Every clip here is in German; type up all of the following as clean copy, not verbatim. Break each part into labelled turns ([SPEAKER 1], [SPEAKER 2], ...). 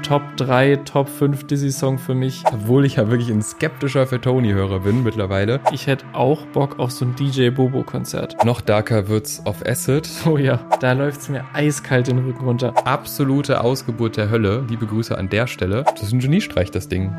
[SPEAKER 1] Top 3, Top 5 Dizzy-Song für mich.
[SPEAKER 2] Obwohl ich ja wirklich ein skeptischer für Tony-Hörer bin mittlerweile.
[SPEAKER 1] Ich hätte auch Bock auf so ein DJ Bobo-Konzert.
[SPEAKER 2] Noch darker wird's auf Acid.
[SPEAKER 1] Oh ja, da läuft's mir eiskalt den Rücken runter.
[SPEAKER 2] Absolute Ausgeburt der Hölle. Liebe Grüße an der Stelle. Das ist ein Geniestreich, das Ding.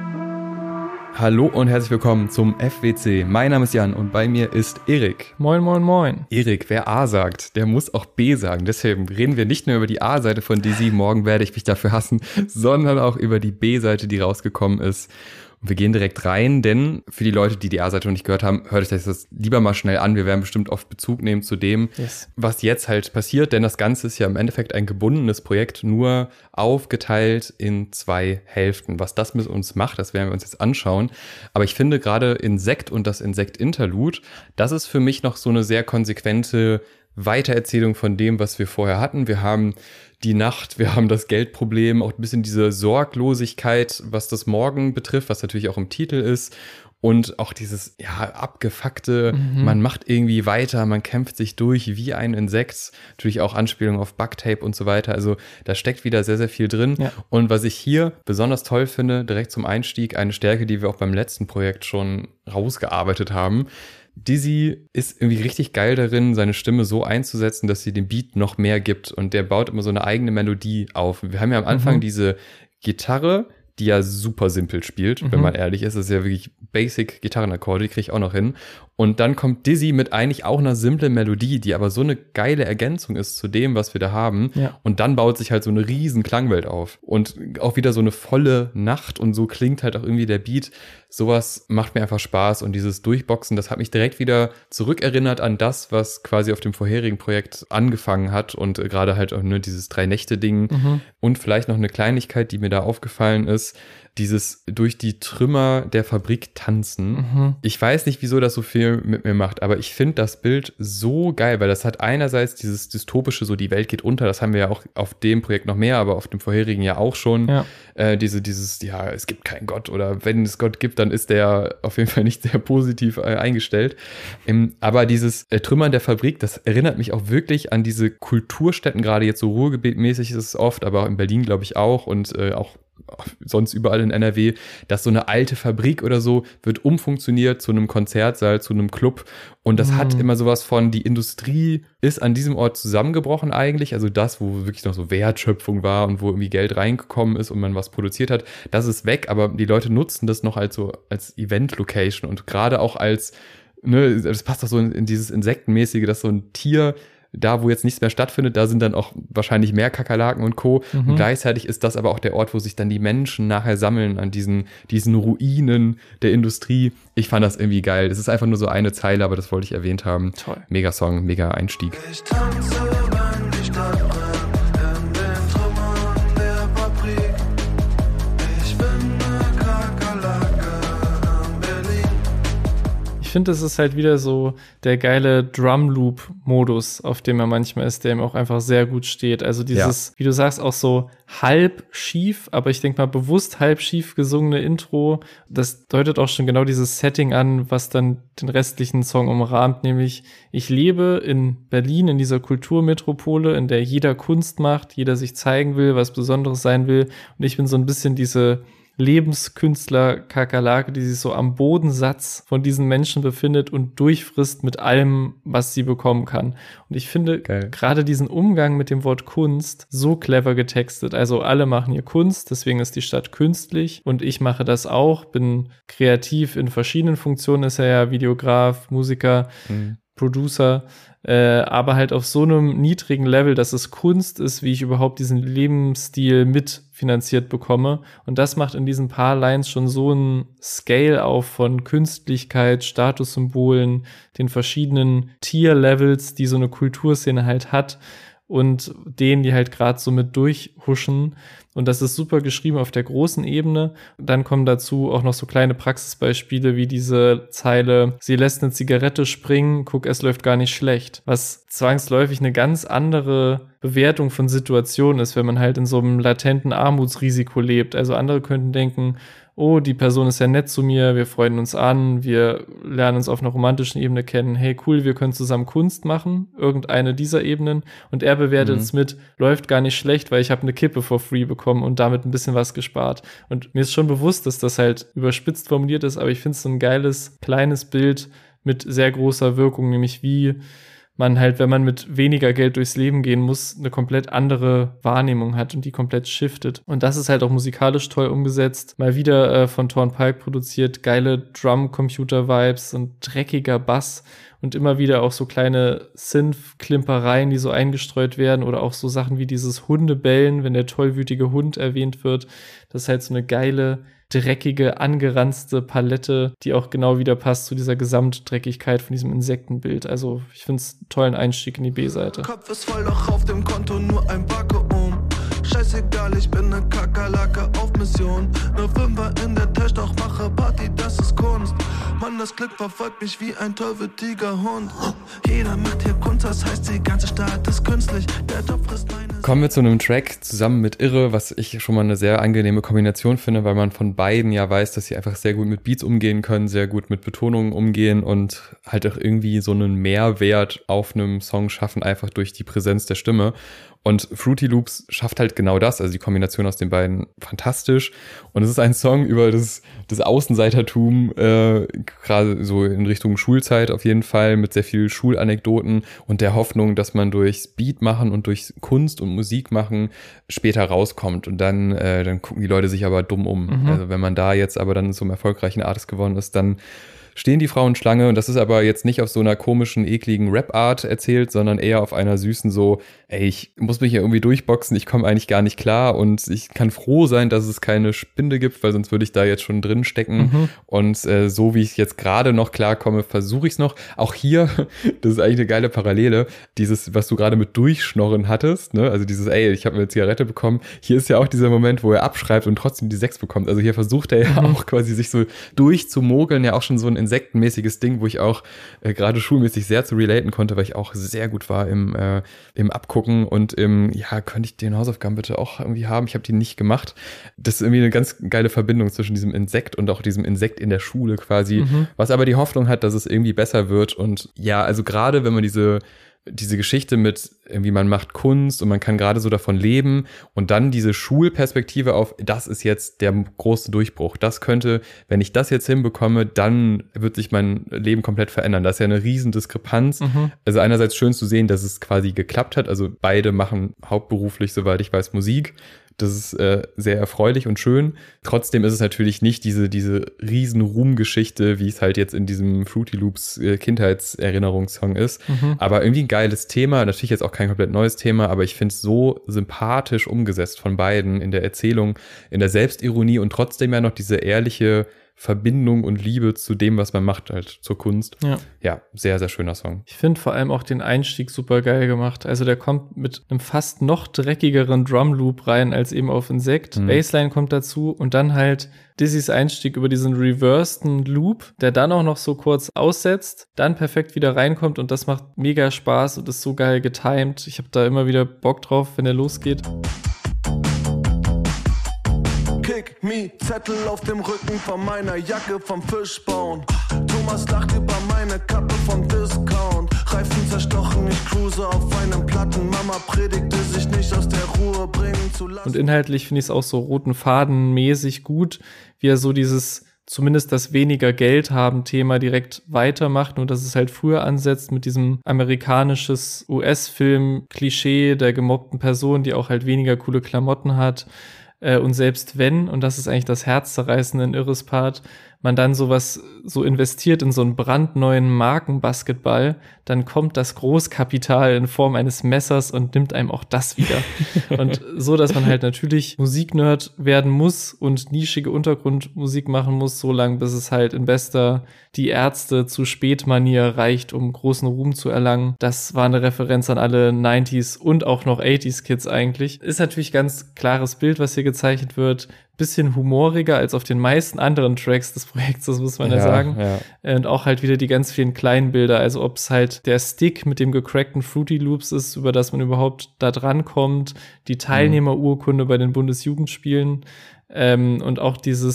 [SPEAKER 2] Hallo und herzlich willkommen zum FWC. Mein Name ist Jan und bei mir ist Erik.
[SPEAKER 1] Moin, moin, moin.
[SPEAKER 2] Erik, wer A sagt, der muss auch B sagen. Deswegen reden wir nicht nur über die A-Seite von Dizzy, morgen werde ich mich dafür hassen, sondern auch über die B-Seite, die rausgekommen ist. Und wir gehen direkt rein, denn für die Leute, die A-Seite noch nicht gehört haben, hört euch das lieber mal schnell an. Wir werden bestimmt oft Bezug nehmen zu dem, was jetzt halt passiert, denn das Ganze ist ja im Endeffekt ein gebundenes Projekt, nur aufgeteilt in 2 Hälften. Was das mit uns macht, das werden wir uns jetzt anschauen. Aber ich finde gerade Insekt und das Insekt-Interlude, das ist für mich noch so eine sehr konsequente Weitererzählung von dem, was wir vorher hatten. Wir haben die Nacht, wir haben das Geldproblem, auch ein bisschen diese Sorglosigkeit, was das Morgen betrifft, was natürlich auch im Titel ist. Und auch dieses, abgefuckte, man macht irgendwie weiter, man kämpft sich durch wie ein Insekt. Natürlich auch Anspielung auf Bugtape und so weiter. Also da steckt wieder sehr, sehr viel drin. Ja. Und was ich hier besonders toll finde, direkt zum Einstieg, eine Stärke, die wir auch beim letzten Projekt schon rausgearbeitet haben. Dizzy ist irgendwie richtig geil darin, seine Stimme so einzusetzen, dass sie dem Beat noch mehr gibt. Und der baut immer so eine eigene Melodie auf. Wir haben ja am Anfang diese Gitarre, die ja super simpel spielt, wenn man ehrlich ist. Das ist ja wirklich basic Gitarrenakkorde, die kriege ich auch noch hin. Und dann kommt Dizzy mit eigentlich auch einer simplen Melodie, die aber so eine geile Ergänzung ist zu dem, was wir da haben. Ja. Und dann baut sich halt so eine riesen Klangwelt auf. Und auch wieder so eine volle Nacht und so klingt halt auch irgendwie der Beat. Sowas macht mir einfach Spaß und dieses Durchboxen, das hat mich direkt wieder zurückerinnert an das, was quasi auf dem vorherigen Projekt angefangen hat und gerade halt auch nur dieses 3-Nächte-Ding und vielleicht noch eine Kleinigkeit, die mir da aufgefallen ist, dieses durch die Trümmer der Fabrik tanzen. Ich weiß nicht, wieso das so viel mit mir macht, aber ich finde das Bild so geil, weil das hat einerseits dieses dystopische, so die Welt geht unter, das haben wir ja auch auf dem Projekt noch mehr, aber auf dem vorherigen ja auch schon. Ja. Es gibt keinen Gott oder wenn es Gott gibt, dann ist der auf jeden Fall nicht sehr positiv eingestellt. Aber dieses Trümmern der Fabrik, das erinnert mich auch wirklich an diese Kulturstätten, gerade jetzt so Ruhrgebietmäßig ist es oft, aber in Berlin glaube ich auch und auch sonst überall in NRW, dass so eine alte Fabrik oder so wird umfunktioniert zu einem Konzertsaal, zu einem Club und das hat immer sowas von, die Industrie ist an diesem Ort zusammengebrochen eigentlich, also das, wo wirklich noch so Wertschöpfung war und wo irgendwie Geld reingekommen ist und man was produziert hat, das ist weg, aber die Leute nutzen das noch als Event-Location und gerade auch als, das passt doch so in dieses Insektenmäßige, dass so ein Tier da, wo jetzt nichts mehr stattfindet, da sind dann auch wahrscheinlich mehr Kakerlaken und Co. Und gleichzeitig ist das aber auch der Ort, wo sich dann die Menschen nachher sammeln an diesen Ruinen der Industrie. Ich fand das irgendwie geil. Das ist einfach nur so eine Zeile, aber das wollte ich erwähnt haben.
[SPEAKER 1] Toll.
[SPEAKER 2] Mega Song, mega Einstieg.
[SPEAKER 3] Ich tanze, wenn die Stadt brennt, in den Trümmern der Fabrik. Ich bin eine Kakerlake in Berlin.
[SPEAKER 1] Ich finde, das ist halt wieder so der geile Drum-Loop-Modus, auf dem er manchmal ist, der ihm auch einfach sehr gut steht. Also dieses, wie du sagst, auch so halb schief, aber ich denke mal bewusst halb schief gesungene Intro, das deutet auch schon genau dieses Setting an, was dann den restlichen Song umrahmt, nämlich ich lebe in Berlin, in dieser Kulturmetropole, in der jeder Kunst macht, jeder sich zeigen will, was Besonderes sein will und ich bin so ein bisschen diese Lebenskünstler-Kakerlake, die sich so am Bodensatz von diesen Menschen befindet und durchfrisst mit allem, was sie bekommen kann. Und ich finde gerade diesen Umgang mit dem Wort Kunst so clever getextet. Also alle machen hier Kunst, deswegen ist die Stadt künstlich und ich mache das auch, bin kreativ in verschiedenen Funktionen, ist er ja Videograf, Musiker, Producer, aber halt auf so einem niedrigen Level, dass es Kunst ist, wie ich überhaupt diesen Lebensstil mitfinanziert bekomme. Und das macht in diesen paar Lines schon so einen Scale auf von Künstlichkeit, Statussymbolen, den verschiedenen Tier-Levels, die so eine Kulturszene halt hat und denen, die halt gerade so mit durchhuschen. Und das ist super geschrieben auf der großen Ebene. Dann kommen dazu auch noch so kleine Praxisbeispiele wie diese Zeile, sie lässt eine Zigarette springen, guck, es läuft gar nicht schlecht. Was zwangsläufig eine ganz andere Bewertung von Situationen ist, wenn man halt in so einem latenten Armutsrisiko lebt. Also andere könnten denken, oh, die Person ist ja nett zu mir, wir freuen uns an, wir lernen uns auf einer romantischen Ebene kennen, hey cool, wir können zusammen Kunst machen, irgendeine dieser Ebenen, und er bewertet es mit, läuft gar nicht schlecht, weil ich habe eine Kippe for free bekommen und damit ein bisschen was gespart. Und mir ist schon bewusst, dass das halt überspitzt formuliert ist, aber ich finde es so ein geiles, kleines Bild mit sehr großer Wirkung, nämlich wie man halt, wenn man mit weniger Geld durchs Leben gehen muss, eine komplett andere Wahrnehmung hat und die komplett shiftet. Und das ist halt auch musikalisch toll umgesetzt. Mal wieder von Torn Pike produziert, geile Drum-Computer-Vibes und dreckiger Bass und immer wieder auch so kleine Synth-Klimpereien, die so eingestreut werden, oder auch so Sachen wie dieses Hundebellen, wenn der tollwütige Hund erwähnt wird. Das ist halt so eine geile, dreckige, angeranzte Palette, die auch genau wieder passt zu dieser Gesamtdreckigkeit von diesem Insektenbild. Also ich finde es einen tollen Einstieg in die B-Seite.
[SPEAKER 3] Kopf ist voll, doch auf dem Konto nur ein Vakuum. Scheißegal, ich bin ne Kakerlake auf Mission. Nur Fünfer in der Tasche, doch mache Party, das ist Kunst. Mann, das Glück verfolgt mich wie ein tollwütiger Hund. Jeder macht hier Kunst, das heißt, die ganze Stadt ist künstlich. Der Topf frisst meine...
[SPEAKER 2] Kommen wir zu einem Track zusammen mit Irre, was ich schon mal eine sehr angenehme Kombination finde, weil man von beiden ja weiß, dass sie einfach sehr gut mit Beats umgehen können, sehr gut mit Betonungen umgehen und halt auch irgendwie so einen Mehrwert auf einem Song schaffen, einfach durch die Präsenz der Stimme. Und Fruity Loops schafft halt genau das, also die Kombination aus den beiden fantastisch. Und es ist ein Song über das Außenseitertum, gerade so in Richtung Schulzeit auf jeden Fall, mit sehr viel Schulanekdoten und der Hoffnung, dass man durchs Beat machen und durch Kunst und Musik machen später rauskommt. Und dann gucken die Leute sich aber dumm um. Also wenn man da jetzt aber dann zum erfolgreichen Artist geworden ist, dann stehen die Frauen Schlange, und das ist aber jetzt nicht auf so einer komischen, ekligen Rap-Art erzählt, sondern eher auf einer süßen so, ey, ich muss mich hier irgendwie durchboxen, ich komme eigentlich gar nicht klar und ich kann froh sein, dass es keine Spinde gibt, weil sonst würde ich da jetzt schon drin stecken. Und so wie ich jetzt gerade noch klarkomme, versuche ich es noch. Auch hier, das ist eigentlich eine geile Parallele, dieses, was du gerade mit Durchschnorren hattest, ne? Also dieses, ey, ich habe mir eine Zigarette bekommen. Hier ist ja auch dieser Moment, wo er abschreibt und trotzdem die 6 bekommt. Also hier versucht er ja auch quasi sich so durchzumogeln, ja auch schon so ein insektenmäßiges Ding, wo ich auch gerade schulmäßig sehr zu relaten konnte, weil ich auch sehr gut war im Abgucken und könnte ich den Hausaufgaben bitte auch irgendwie haben? Ich habe die nicht gemacht. Das ist irgendwie eine ganz geile Verbindung zwischen diesem Insekt und auch diesem Insekt in der Schule quasi, was aber die Hoffnung hat, dass es irgendwie besser wird. Und ja, also gerade wenn man diese Geschichte mit irgendwie, man macht Kunst und man kann gerade so davon leben und dann diese Schulperspektive auf, das ist jetzt der große Durchbruch. Das könnte, wenn ich das jetzt hinbekomme, dann wird sich mein Leben komplett verändern. Das ist ja eine riesen Diskrepanz. Also einerseits schön zu sehen, dass es quasi geklappt hat. Also beide machen hauptberuflich, soweit ich weiß, Musik. Das ist sehr erfreulich und schön. Trotzdem ist es natürlich nicht diese riesen Ruhmgeschichte, wie es halt jetzt in diesem Fruity Loops Kindheitserinnerungssong ist. Aber irgendwie ein geiles Thema. Natürlich jetzt auch kein komplett neues Thema, aber ich finde es so sympathisch umgesetzt von beiden in der Erzählung, in der Selbstironie und trotzdem ja noch diese ehrliche Verbindung und Liebe zu dem, was man macht, halt zur Kunst. Ja, sehr, sehr schöner Song.
[SPEAKER 1] Ich finde vor allem auch den Einstieg super geil gemacht. Also der kommt mit einem fast noch dreckigeren Drumloop rein als eben auf Insekt. Bassline kommt dazu und dann halt Dizzy's Einstieg über diesen reverseden Loop, der dann auch noch so kurz aussetzt, dann perfekt wieder reinkommt und das macht mega Spaß und ist so geil getimed. Ich habe da immer wieder Bock drauf, wenn er losgeht.
[SPEAKER 3] Kick me, Zettel auf dem Rücken von meiner Jacke vom Fischbauen. Thomas lacht über meine Kappe vom Discount. Reifen zerstochen, ich cruise auf einem Platten. Mama predigte, sich nicht aus der Ruhe bringen zu lassen.
[SPEAKER 1] Und inhaltlich finde ich es auch so roten Faden mäßig gut, wie er so dieses zumindest das weniger Geld haben Thema direkt weitermacht, nur dass es halt früher ansetzt mit diesem amerikanisches US-Film-Klischee der gemobbten Person, die auch halt weniger coole Klamotten hat. Und selbst wenn, und das ist eigentlich das herzzerreißende in Irres Part, man dann sowas so investiert in so einen brandneuen Markenbasketball, dann kommt das Großkapital in Form eines Messers und nimmt einem auch das wieder. Und so, dass man halt natürlich Musiknerd werden muss und nischige Untergrundmusik machen muss, so lange, bis es halt in bester Die Ärzte zu Spät-Manier reicht, um großen Ruhm zu erlangen. Das war eine Referenz an alle 90s und auch noch 80s Kids eigentlich. Ist natürlich ganz klares Bild, was hier gezeichnet wird. Bisschen humoriger als auf den meisten anderen Tracks des Projekts, das muss man ja sagen. Ja. Und auch halt wieder die ganz vielen kleinen Bilder, also ob es halt der Stick mit dem gecrackten Fruity Loops ist, über das man überhaupt da dran kommt, die Teilnehmerurkunde bei den Bundesjugendspielen und auch dieses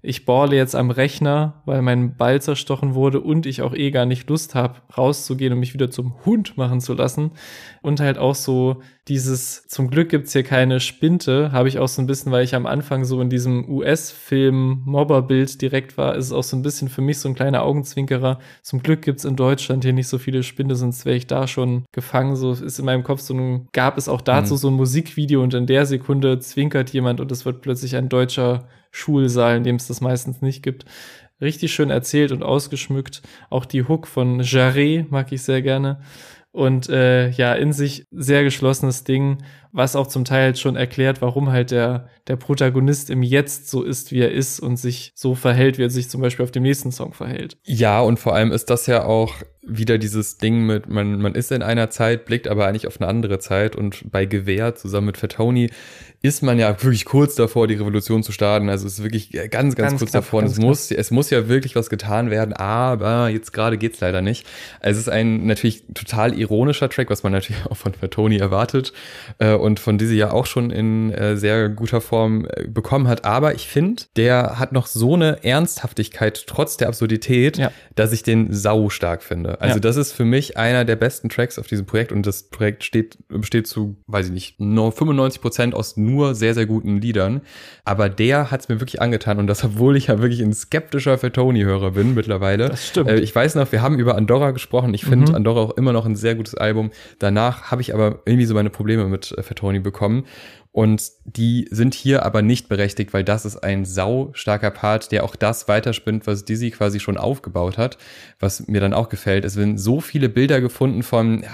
[SPEAKER 1] ich borde jetzt am Rechner, weil mein Ball zerstochen wurde und ich auch gar nicht Lust habe, rauszugehen und mich wieder zum Hund machen zu lassen. Und halt auch so dieses, zum Glück gibt's hier keine Spinte, habe ich auch so ein bisschen, weil ich am Anfang so in diesem US-Film-Mobberbild direkt war, ist es auch so ein bisschen für mich so ein kleiner Augenzwinkerer. Zum Glück gibt's in Deutschland hier nicht so viele Spinde, sonst wäre ich da schon gefangen. So ist in meinem Kopf gab es auch dazu so ein Musikvideo und in der Sekunde zwinkert jemand und es wird plötzlich ein deutscher Schulsaal, in dem es das meistens nicht gibt. Richtig schön erzählt und ausgeschmückt. Auch die Hook von Jarre mag ich sehr gerne. Und in sich sehr geschlossenes Ding, was auch zum Teil schon erklärt, warum halt der Protagonist im Jetzt so ist, wie er ist und sich so verhält, wie er sich zum Beispiel auf dem nächsten Song verhält.
[SPEAKER 2] Ja, und vor allem ist das ja auch wieder dieses Ding mit, man ist in einer Zeit, blickt aber eigentlich auf eine andere Zeit, und bei Gewehr zusammen mit Fatoni ist man ja wirklich kurz davor, die Revolution zu starten. Also es ist wirklich ganz kurz davor. Und es muss ja wirklich was getan werden, aber jetzt gerade geht's leider nicht. Also es ist ein natürlich total ironischer Track, was man natürlich auch von Fatoni erwartet und von Dizzy ja auch schon in sehr guter Form bekommen hat. Aber ich finde, der hat noch so eine Ernsthaftigkeit trotz der Absurdität, dass ich den sau stark finde. Also das ist für mich einer der besten Tracks auf diesem Projekt, und das Projekt besteht zu, weiß ich nicht, nur 95% aus nur sehr, sehr guten Liedern. Aber der hat's mir wirklich angetan, und das, obwohl ich ja wirklich ein skeptischer Fatoni-Hörer bin mittlerweile. Das stimmt. Ich weiß noch, wir haben über Andorra gesprochen. Ich finde Andorra auch immer noch ein sehr gutes Album. Danach habe ich aber irgendwie so meine Probleme mit Fatoni bekommen. Und die sind hier aber nicht berechtigt, weil das ist ein sau starker Part, der auch das weiterspinnt, was Dizzy quasi schon aufgebaut hat, was mir dann auch gefällt. Es werden so viele Bilder gefunden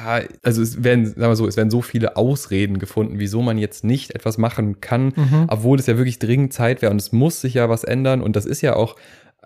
[SPEAKER 2] es werden so viele Ausreden gefunden, wieso man jetzt nicht etwas machen kann, obwohl es ja wirklich dringend Zeit wäre, und es muss sich ja was ändern, und das ist ja auch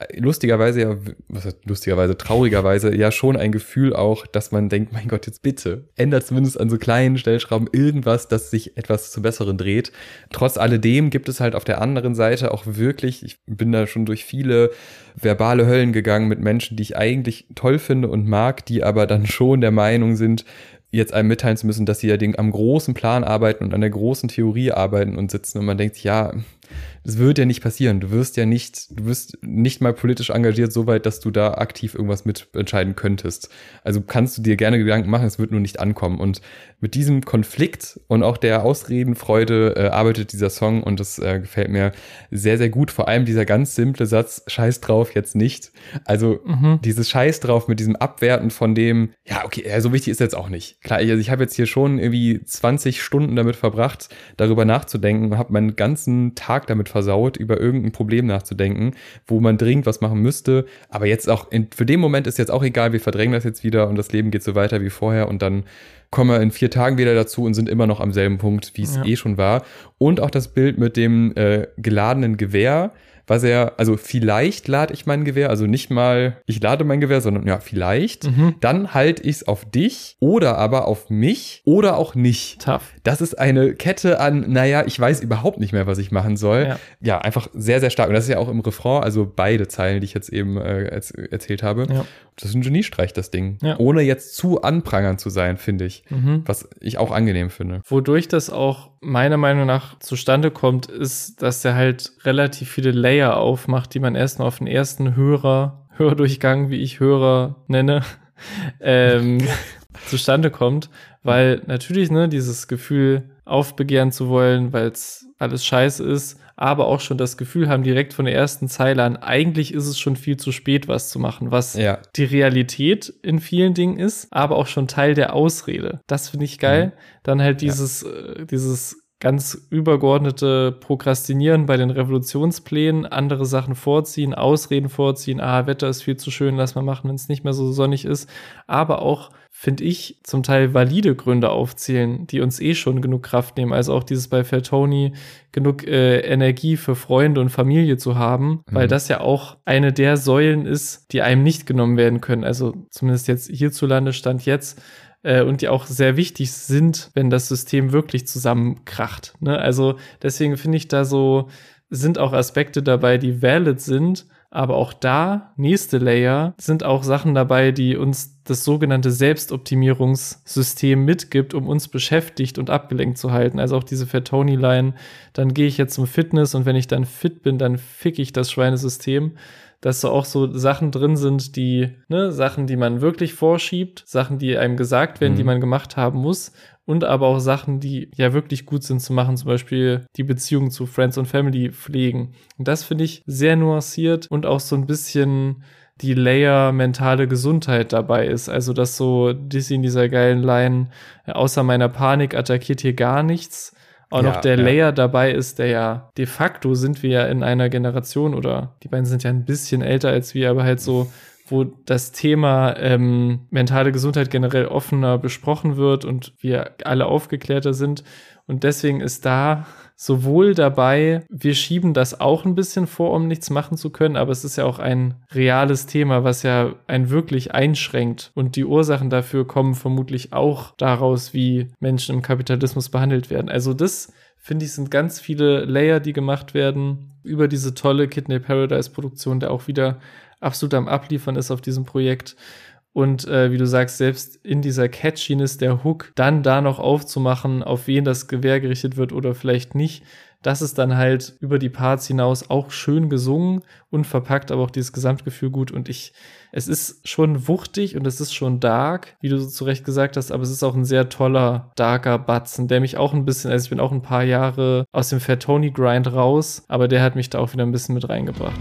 [SPEAKER 2] traurigerweise ja schon ein Gefühl auch, dass man denkt, mein Gott, jetzt bitte, ändert zumindest an so kleinen Stellschrauben irgendwas, dass sich etwas zum Besseren dreht. Trotz alledem gibt es halt auf der anderen Seite auch wirklich, ich bin da schon durch viele verbale Höllen gegangen mit Menschen, die ich eigentlich toll finde und mag, die aber dann schon der Meinung sind, jetzt einem mitteilen zu müssen, dass sie ja am großen Plan arbeiten und an der großen Theorie arbeiten und sitzen, und man denkt, ja, das wird ja nicht passieren. Du wirst nicht mal politisch engagiert so weit, dass du da aktiv irgendwas mitentscheiden könntest. Also kannst du dir gerne Gedanken machen, es wird nur nicht ankommen. Und mit diesem Konflikt und auch der Ausredenfreude arbeitet dieser Song, und das gefällt mir sehr, sehr gut. Vor allem dieser ganz simple Satz, Scheiß drauf, jetzt nicht. Also dieses Scheiß drauf mit diesem Abwerten von dem, ja, okay, so wichtig ist jetzt auch nicht. Klar, ich habe jetzt hier schon irgendwie 20 Stunden damit verbracht, darüber nachzudenken, habe meinen ganzen Tag damit versaut, über irgendein Problem nachzudenken, wo man dringend was machen müsste. Aber jetzt auch, für den Moment ist jetzt auch egal, wir verdrängen das jetzt wieder und das Leben geht so weiter wie vorher, und dann kommen wir in 4 Tagen wieder dazu und sind immer noch am selben Punkt, wie es schon war. Und auch das Bild mit dem geladenen Gewehr, vielleicht lade ich mein Gewehr, also nicht mal, ich lade mein Gewehr, sondern ja, vielleicht. Dann halte ich es auf dich oder aber auf mich oder auch nicht.
[SPEAKER 1] Tough.
[SPEAKER 2] Das ist eine Kette an, ich weiß überhaupt nicht mehr, was ich machen soll. Ja, einfach sehr, sehr stark. Und das ist ja auch im Refrain, also beide Zeilen, die ich jetzt eben erzählt habe. Ja. Das ist ein Geniestreich, das Ding. Ja. Ohne jetzt zu anprangern zu sein, finde ich. Was ich auch angenehm finde.
[SPEAKER 1] Wodurch das auch meiner Meinung nach zustande kommt, ist, dass der halt relativ viele Layer aufmacht, die man erstmal auf den ersten Hördurchgang, wie ich Hörer nenne, zustande kommt. Weil natürlich, dieses Gefühl, aufbegehren zu wollen, weil es alles scheiße ist, aber auch schon das Gefühl haben, direkt von der ersten Zeile an, eigentlich ist es schon viel zu spät, was zu machen, was die Realität in vielen Dingen ist, aber auch schon Teil der Ausrede. Das finde ich geil. Dann halt dieses ganz übergeordnete Prokrastinieren bei den Revolutionsplänen, andere Sachen vorziehen, Ausreden vorziehen, Wetter ist viel zu schön, lass mal machen, wenn es nicht mehr so sonnig ist, aber auch, finde ich, zum Teil valide Gründe aufzählen, die uns schon genug Kraft nehmen, also auch dieses bei Fatoni, genug Energie für Freunde und Familie zu haben, weil das ja auch eine der Säulen ist, die einem nicht genommen werden können, also zumindest jetzt hierzulande Stand jetzt, und die auch sehr wichtig sind, wenn das System wirklich zusammenkracht. Ne? Also deswegen finde ich, da so sind auch Aspekte dabei, die valid sind, Aber auch da, nächste Layer, sind auch Sachen dabei, die uns das sogenannte Selbstoptimierungssystem mitgibt, um uns beschäftigt und abgelenkt zu halten. Also auch diese Fatoni-Line, dann gehe ich jetzt zum Fitness und wenn ich dann fit bin, dann fick ich das Schweinesystem. Dass so auch so Sachen drin sind, Sachen, die man wirklich vorschiebt, Sachen, die einem gesagt werden, die man gemacht haben muss und aber auch Sachen, die ja wirklich gut sind zu machen, zum Beispiel die Beziehung zu Friends und Family pflegen. Und das finde ich sehr nuanciert und auch so ein bisschen die Layer mentale Gesundheit dabei ist. Also, dass so Dizzy in dieser geilen Line, außer meiner Panik attackiert hier gar nichts, auch noch der Layer dabei ist, der ja de facto sind wir ja in einer Generation oder die beiden sind ja ein bisschen älter als wir, aber halt so, wo das Thema mentale Gesundheit generell offener besprochen wird und wir alle aufgeklärter sind. Und deswegen ist da sowohl dabei, wir schieben das auch ein bisschen vor, um nichts machen zu können, aber es ist ja auch ein reales Thema, was ja einen wirklich einschränkt. Und die Ursachen dafür kommen vermutlich auch daraus, wie Menschen im Kapitalismus behandelt werden. Also das, finde ich, sind ganz viele Layer, die gemacht werden über diese tolle Kidney Paradise Produktion, der auch wieder absolut am Abliefern ist auf diesem Projekt. Und wie du sagst, selbst in dieser Catchiness der Hook dann da noch aufzumachen, auf wen das Gewehr gerichtet wird oder vielleicht nicht, das ist dann halt über die Parts hinaus auch schön gesungen und verpackt aber auch dieses Gesamtgefühl gut. Und es ist schon wuchtig und es ist schon dark, wie du so zu Recht gesagt hast, aber es ist auch ein sehr toller, darker Batzen, der mich auch ein bisschen, also ich bin auch ein paar Jahre aus dem Fatoni-Grind raus, aber der hat mich da auch wieder ein bisschen mit reingebracht.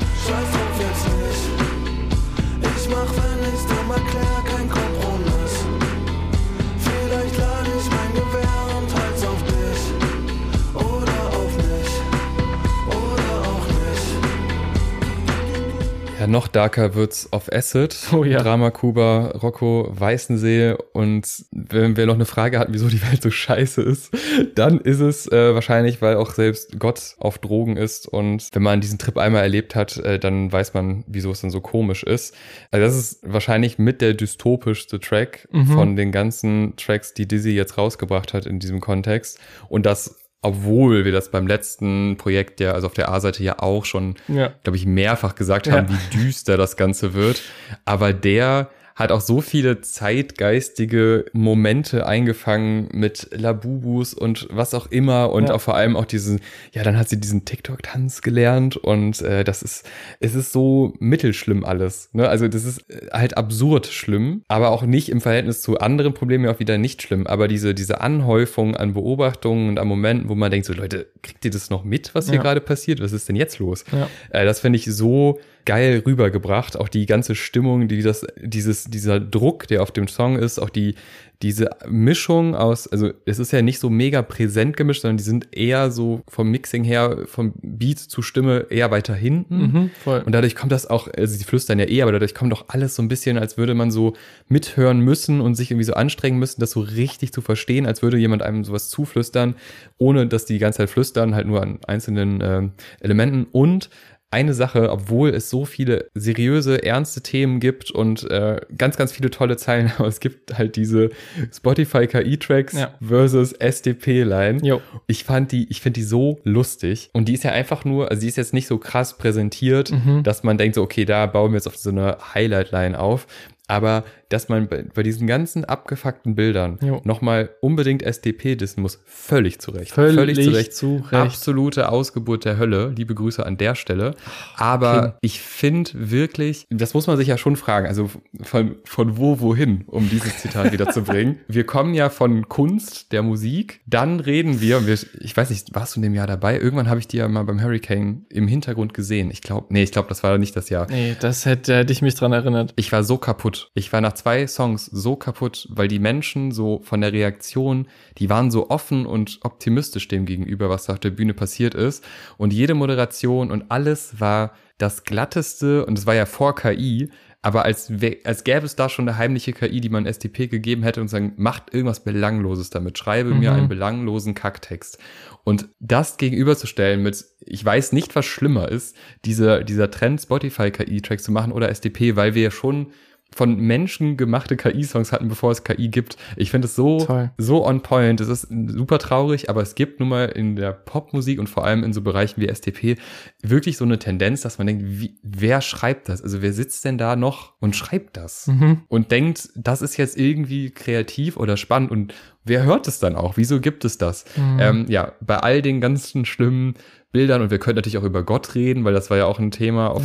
[SPEAKER 2] Ja, noch darker wird's auf Acid. Oh ja. Drama Kuba, Rocco, Weißensee. Und wenn wir noch eine Frage hatten, wieso die Welt so scheiße ist, dann ist es wahrscheinlich, weil auch selbst Gott auf Drogen ist. Und wenn man diesen Trip einmal erlebt hat, dann weiß man, wieso es dann so komisch ist. Also das ist wahrscheinlich mit der dystopischste Track von den ganzen Tracks, die Dizzy jetzt rausgebracht hat in diesem Kontext. Und das obwohl wir das beim letzten Projekt ja, also auf der A-Seite ja auch schon, glaube ich, mehrfach gesagt haben, wie düster das Ganze wird. Aber der hat auch so viele zeitgeistige Momente eingefangen mit Labubus und was auch immer und auch vor allem auch dann hat sie diesen TikTok-Tanz gelernt und es ist so mittelschlimm alles, ne? Also das ist halt absurd schlimm, aber auch nicht im Verhältnis zu anderen Problemen auch wieder nicht schlimm, aber diese Anhäufung an Beobachtungen und an Momenten, wo man denkt so, Leute, kriegt ihr das noch mit, was hier gerade passiert? Was ist denn jetzt los? Das finde ich so geil rübergebracht, auch die ganze Stimmung, dieser Druck, der auf dem Song ist, auch diese Mischung aus, also es ist ja nicht so mega präsent gemischt, sondern die sind eher so vom Mixing her, vom Beat zu Stimme eher weiter hinten. Voll. Und dadurch kommt das auch, also sie flüstern ja aber dadurch kommt doch alles so ein bisschen, als würde man so mithören müssen und sich irgendwie so anstrengen müssen, das so richtig zu verstehen, als würde jemand einem sowas zuflüstern, ohne dass die ganze Zeit flüstern, halt nur an einzelnen Elementen. Und eine Sache, obwohl es so viele seriöse, ernste Themen gibt und ganz, ganz viele tolle Zeilen, aber es gibt halt diese Spotify-KI-Tracks versus SDP-Line. Ich finde die so lustig und die ist ja einfach nur, also die ist jetzt nicht so krass präsentiert, dass man denkt so, okay, da bauen wir jetzt auf so eine Highlight-Line auf. Aber dass man bei diesen ganzen abgefuckten Bildern nochmal unbedingt SDP dissen muss, völlig zu Recht. Völlig zu Recht. Absolute Ausgeburt der Hölle. Liebe Grüße an der Stelle. Aber ich finde wirklich, das muss man sich ja schon fragen, also von wohin, um dieses Zitat wieder zu bringen. Wir kommen ja von Kunst, der Musik, dann reden wir, ich weiß nicht, warst du in dem Jahr dabei? Irgendwann habe ich die ja mal beim Hurricane im Hintergrund gesehen. Ich glaube, das war nicht das Jahr.
[SPEAKER 1] Nee, das hätte ich mich dran erinnert.
[SPEAKER 2] Ich war so kaputt. Ich war nach 2 Songs so kaputt, weil die Menschen so von der Reaktion, die waren so offen und optimistisch dem gegenüber, was da auf der Bühne passiert ist. Und jede Moderation und alles war das Glatteste und es war ja vor KI, aber als gäbe es da schon eine heimliche KI, die man SDP gegeben hätte und sagen, macht irgendwas Belangloses damit, schreibe mir einen belanglosen Kacktext. Und das gegenüberzustellen mit, ich weiß nicht, was schlimmer ist, dieser Trend, Spotify-KI-Tracks zu machen oder SDP, weil wir ja schon von Menschen gemachte KI-Songs hatten, bevor es KI gibt. Ich finde es so on point. Es ist super traurig, aber es gibt nun mal in der Popmusik und vor allem in so Bereichen wie SDP wirklich so eine Tendenz, dass man denkt, wer schreibt das? Also wer sitzt denn da noch und schreibt das? Und denkt, das ist jetzt irgendwie kreativ oder spannend und wer hört es dann auch? Wieso gibt es das? Bei all den ganzen schlimmen Bildern, und wir können natürlich auch über Gott reden, weil das war ja auch ein Thema auf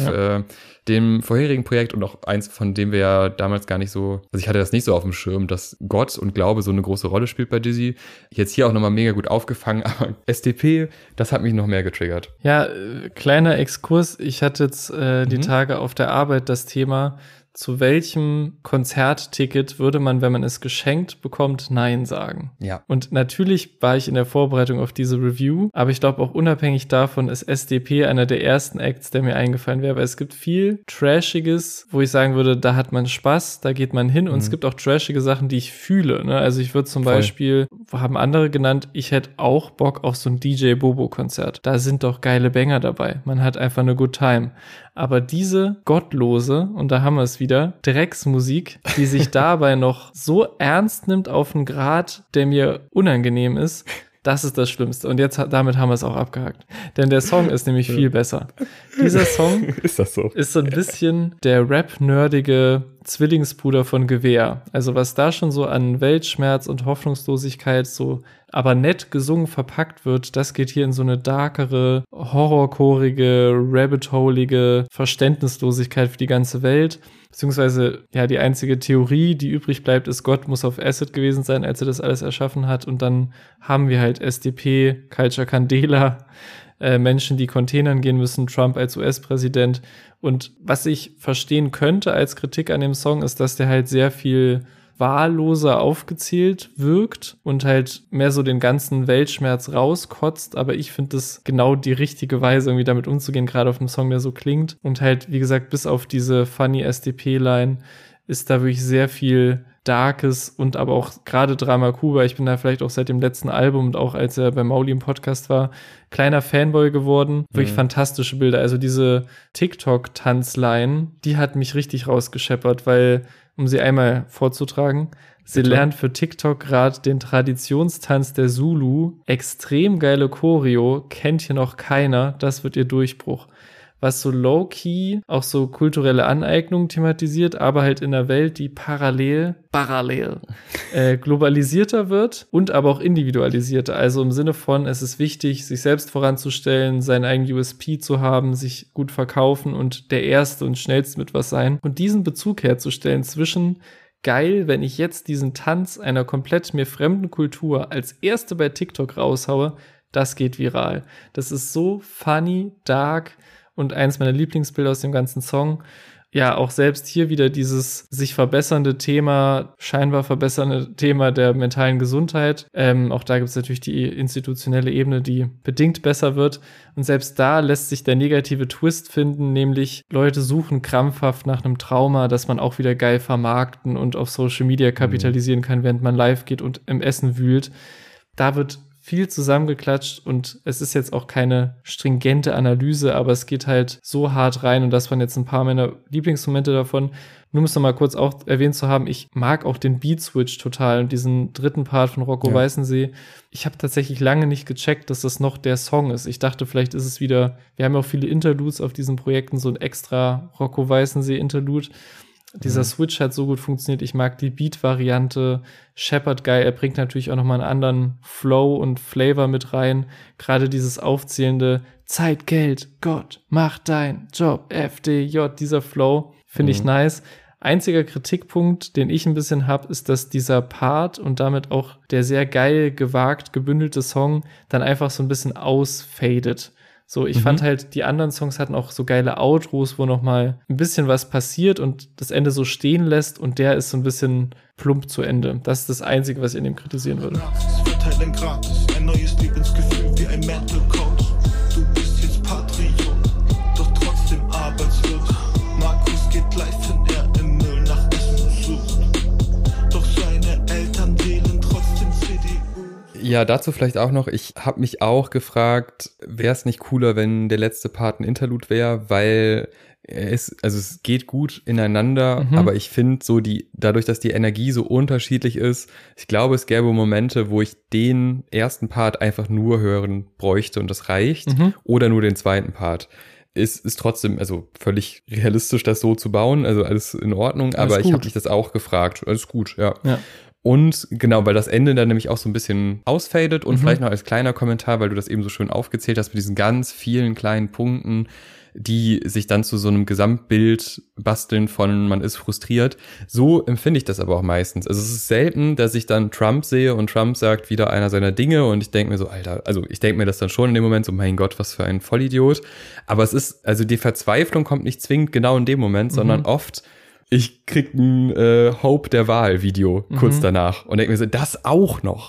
[SPEAKER 2] dem vorherigen Projekt und auch eins, von dem wir ja damals gar nicht so, also ich hatte das nicht so auf dem Schirm, dass Gott und Glaube so eine große Rolle spielt bei Dizzy. Jetzt hier auch nochmal mega gut aufgefangen, aber SDP, das hat mich noch mehr getriggert.
[SPEAKER 1] Ja, kleiner Exkurs, ich hatte jetzt die Tage auf der Arbeit das Thema, zu welchem Konzertticket würde man, wenn man es geschenkt bekommt, Nein sagen?
[SPEAKER 2] Ja.
[SPEAKER 1] Und natürlich war ich in der Vorbereitung auf diese Review, aber ich glaube auch unabhängig davon ist SDP einer der ersten Acts, der mir eingefallen wäre, weil es gibt viel Trashiges, wo ich sagen würde, da hat man Spaß, da geht man hin und es gibt auch trashige Sachen, die ich fühle, ne? Also ich würde zum Beispiel, haben andere genannt, ich hätte auch Bock auf so ein DJ Bobo-Konzert. Da sind doch geile Banger dabei. Man hat einfach eine good time. Aber diese gottlose, und da haben wir es wieder, Drecksmusik, die sich dabei noch so ernst nimmt auf einen Grad, der mir unangenehm ist, das ist das Schlimmste. Und jetzt, damit haben wir es auch abgehakt. Denn der Song ist nämlich viel besser. Dieser Song
[SPEAKER 2] ist
[SPEAKER 1] so ein bisschen der rap-nerdige Zwillingsbruder von Gewehr. Also was da schon so an Weltschmerz und Hoffnungslosigkeit so aber nett gesungen verpackt wird, das geht hier in so eine darkere, horrorchorige, rabbit-holige Verständnislosigkeit für die ganze Welt. Beziehungsweise, ja, die einzige Theorie, die übrig bleibt, ist, Gott muss auf Acid gewesen sein, als er das alles erschaffen hat. Und dann haben wir halt SDP, Culture Candela, Menschen, die Containern gehen müssen, Trump als US-Präsident. Und was ich verstehen könnte als Kritik an dem Song, ist, dass der halt sehr viel wahlloser aufgezählt wirkt und halt mehr so den ganzen Weltschmerz rauskotzt, aber ich finde das genau die richtige Weise, irgendwie damit umzugehen, gerade auf einem Song, der so klingt. Und halt, wie gesagt, bis auf diese funny SDP-Line ist da wirklich sehr viel Darkes und aber auch gerade Drama Kuba. Ich bin da vielleicht auch seit dem letzten Album und auch als er bei Mauli im Podcast war, kleiner Fanboy geworden. Wirklich fantastische Bilder. Also diese TikTok-Tanzline, die hat mich richtig rausgescheppert, weil, um sie einmal vorzutragen, sie lernt für TikTok gerade den Traditionstanz der Zulu. Extrem geile Choreo, kennt hier noch keiner. Das wird ihr Durchbruch. Was so low-key auch so kulturelle Aneignung thematisiert, aber halt in einer Welt, die parallel globalisierter wird und aber auch individualisierter. Also im Sinne von, es ist wichtig, sich selbst voranzustellen, seinen eigenen USP zu haben, sich gut verkaufen und der Erste und Schnellste mit was sein. Und diesen Bezug herzustellen zwischen geil, wenn ich jetzt diesen Tanz einer komplett mir fremden Kultur als erste bei TikTok raushaue, das geht viral. Das ist so funny, dark und eins meiner Lieblingsbilder aus dem ganzen Song. Ja, auch selbst hier wieder dieses sich verbessernde Thema, scheinbar verbessernde Thema der mentalen Gesundheit. Auch da gibt es natürlich die institutionelle Ebene, die bedingt besser wird. Und selbst da lässt sich der negative Twist finden, nämlich Leute suchen krampfhaft nach einem Trauma, das man auch wieder geil vermarkten und auf Social Media kapitalisieren kann, während man live geht und im Essen wühlt. Da wird viel zusammengeklatscht und es ist jetzt auch keine stringente Analyse, aber es geht halt so hart rein und das waren jetzt ein paar meiner Lieblingsmomente davon. Nur um es nochmal kurz auch erwähnt zu haben, ich mag auch den Beat-Switch total und diesen dritten Part von Rocco Weißensee. Ich habe tatsächlich lange nicht gecheckt, dass das noch der Song ist. Ich dachte, vielleicht ist es wieder, wir haben ja auch viele Interludes auf diesen Projekten, so ein extra Rocco Weißensee-Interlude. Dieser Switch hat so gut funktioniert. Ich mag die Beat-Variante. Shepard geil. Er bringt natürlich auch nochmal einen anderen Flow und Flavor mit rein. Gerade dieses aufzählende Zeit, Geld, Gott, mach dein Job, FDJ. Dieser Flow finde ich nice. Einziger Kritikpunkt, den ich ein bisschen habe, ist, dass dieser Part und damit auch der sehr geil gewagt gebündelte Song dann einfach so ein bisschen ausfadet. So, ich fand halt, die anderen Songs hatten auch so geile Outros, wo noch mal ein bisschen was passiert und das Ende so stehen lässt und der ist so ein bisschen plump zu Ende. Das ist das Einzige, was ich in dem kritisieren würde.
[SPEAKER 3] Verteilen gratis, ein neues Lebensgefühl wie ein Mental Coach. Du bist jetzt Patriot, doch trotzdem arbeitslos. Markus geht live, wenn er im Müll nach Essen sucht. Doch seine Eltern wählen trotzdem CDU.
[SPEAKER 2] Ja, dazu vielleicht auch noch, ich habe mich auch gefragt, wäre es nicht cooler, wenn der letzte Part ein Interlude wäre, weil es geht gut ineinander, aber ich finde so dadurch, dass die Energie so unterschiedlich ist, ich glaube, es gäbe Momente, wo ich den ersten Part einfach nur hören bräuchte und das reicht, oder nur den zweiten Part. Ist trotzdem, also völlig realistisch, das so zu bauen, also alles in Ordnung, aber ich habe mich das auch gefragt. Alles gut, ja. Und genau, weil das Ende dann nämlich auch so ein bisschen ausfadet und vielleicht noch als kleiner Kommentar, weil du das eben so schön aufgezählt hast mit diesen ganz vielen kleinen Punkten, die sich dann zu so einem Gesamtbild basteln von man ist frustriert. So empfinde ich das aber auch meistens. Also es ist selten, dass ich dann Trump sehe und Trump sagt wieder einer seiner Dinge und ich denke mir so, Alter, also ich denke mir das dann schon in dem Moment so, mein Gott, was für ein Vollidiot. Aber es ist, also die Verzweiflung kommt nicht zwingend genau in dem Moment, sondern oft ich krieg ein Hope der Wahl-Video kurz danach und denke mir so, das auch noch.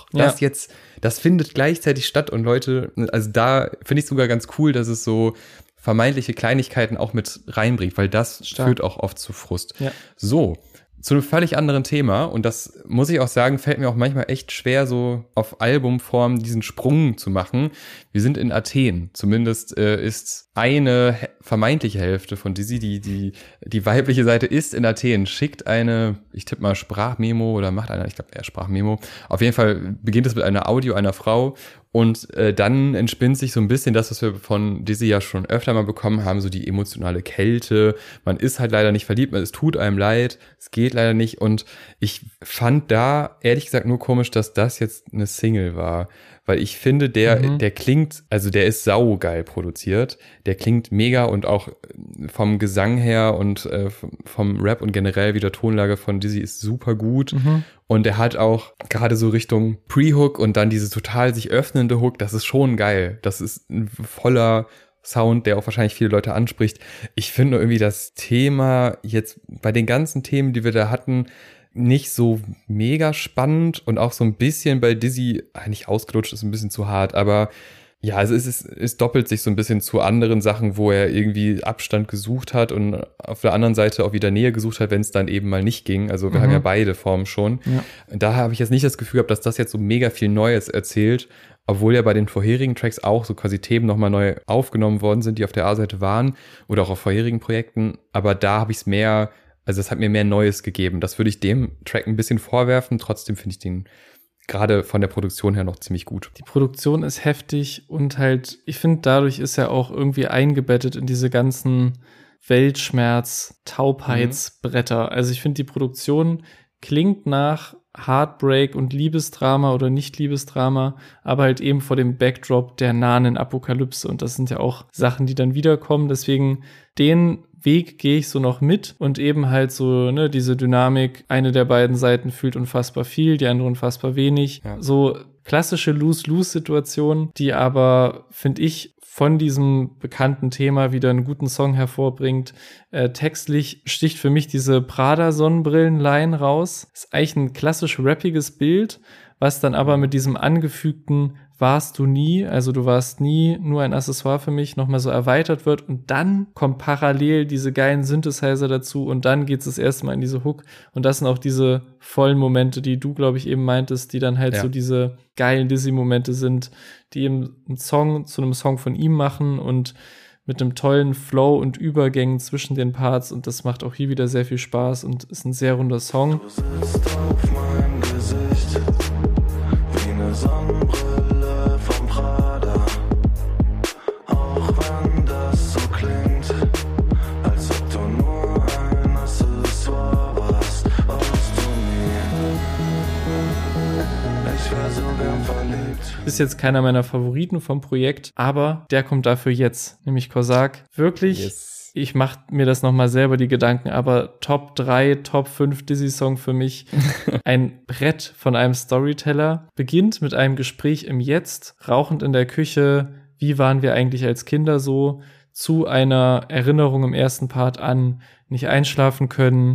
[SPEAKER 2] Das findet gleichzeitig statt und Leute, also da finde ich sogar ganz cool, dass es so vermeintliche Kleinigkeiten auch mit reinbringt, weil das führt auch oft zu Frust. Ja. So, zu einem völlig anderen Thema und das muss ich auch sagen, fällt mir auch manchmal echt schwer, so auf Albumform diesen Sprung zu machen. Wir sind in Athen, zumindest ist eine vermeintliche Hälfte von Dizzy, die weibliche Seite ist in Athen, schickt eine, ich tippe mal Sprachmemo oder macht einer, ich glaube eher Sprachmemo. Auf jeden Fall beginnt es mit einer Audio einer Frau und dann entspinnt sich so ein bisschen das, was wir von Dizzy ja schon öfter mal bekommen haben, so die emotionale Kälte. Man ist halt leider nicht verliebt, es tut einem leid, es geht leider nicht und ich fand da ehrlich gesagt nur komisch, dass das jetzt eine Single war. Weil ich finde, der klingt, also der ist saugeil produziert, der klingt mega und auch vom Gesang her und vom Rap und generell wie der Tonlage von Dizzy ist super gut und er hat auch gerade so Richtung Pre-Hook und dann diese total sich öffnende Hook, das ist schon geil, das ist ein voller Sound, der auch wahrscheinlich viele Leute anspricht. Ich finde irgendwie das Thema jetzt bei den ganzen Themen, die wir da hatten, nicht so mega spannend und auch so ein bisschen bei Dizzy, eigentlich ausgelutscht ist ein bisschen zu hart, aber ja, also es doppelt sich so ein bisschen zu anderen Sachen, wo er irgendwie Abstand gesucht hat und auf der anderen Seite auch wieder Nähe gesucht hat, wenn es dann eben mal nicht ging. Also wir haben ja beide Formen schon. Ja. Da habe ich jetzt nicht das Gefühl gehabt, dass das jetzt so mega viel Neues erzählt, obwohl ja bei den vorherigen Tracks auch so quasi Themen nochmal neu aufgenommen worden sind, die auf der A-Seite waren oder auch auf vorherigen Projekten. Aber da habe ich es mehr, also es hat mir mehr Neues gegeben. Das würde ich dem Track ein bisschen vorwerfen. Trotzdem finde ich den gerade von der Produktion her noch ziemlich gut.
[SPEAKER 1] Die Produktion ist heftig und halt, ich finde, dadurch ist er auch irgendwie eingebettet in diese ganzen Weltschmerz-Taubheitsbretter. Also ich finde, die Produktion klingt nach Heartbreak und Liebesdrama oder Nicht-Liebesdrama, aber halt eben vor dem Backdrop der nahen Apokalypse. Und das sind ja auch Sachen, die dann wiederkommen. Deswegen den Weg gehe ich so noch mit und eben halt so, ne, diese Dynamik, eine der beiden Seiten fühlt unfassbar viel, die andere unfassbar wenig. Ja. So klassische Lose-Lose-Situation, die aber, finde ich, von diesem bekannten Thema wieder einen guten Song hervorbringt. Textlich sticht für mich diese Prada-Sonnenbrillen-Line raus. Ist eigentlich ein klassisch rappiges Bild, was dann aber mit diesem angefügten warst du nie, also du warst nie nur ein Accessoire für mich, nochmal so erweitert wird und dann kommt parallel diese geilen Synthesizer dazu und dann geht's das erste Mal in diese Hook und das sind auch diese vollen Momente, die du, glaube ich, eben meintest, die dann halt so diese geilen Dizzy-Momente sind, die eben einen Song zu einem Song von ihm machen und mit einem tollen Flow und Übergängen zwischen den Parts und das macht auch hier wieder sehr viel Spaß und ist ein sehr runder Song.
[SPEAKER 3] Du sitzt auf meinem Gesicht wie eine Sonnenbrille vom Prada, auch wenn das so klingt, als ob du nur ein Accessoire warst du nie. Ich wär so gern verliebt.
[SPEAKER 1] Ist jetzt keiner meiner Favoriten vom Projekt, aber der kommt dafür jetzt, nämlich Kozak. Wirklich, Ich mache mir das nochmal selber die Gedanken, aber Top 3, Top 5 Dizzy-Song für mich. Ein Brett von einem Storyteller. Beginnt mit einem Gespräch im Jetzt, rauchend in der Küche. Wie waren wir eigentlich als Kinder so? Zu einer Erinnerung im ersten Part an nicht einschlafen können,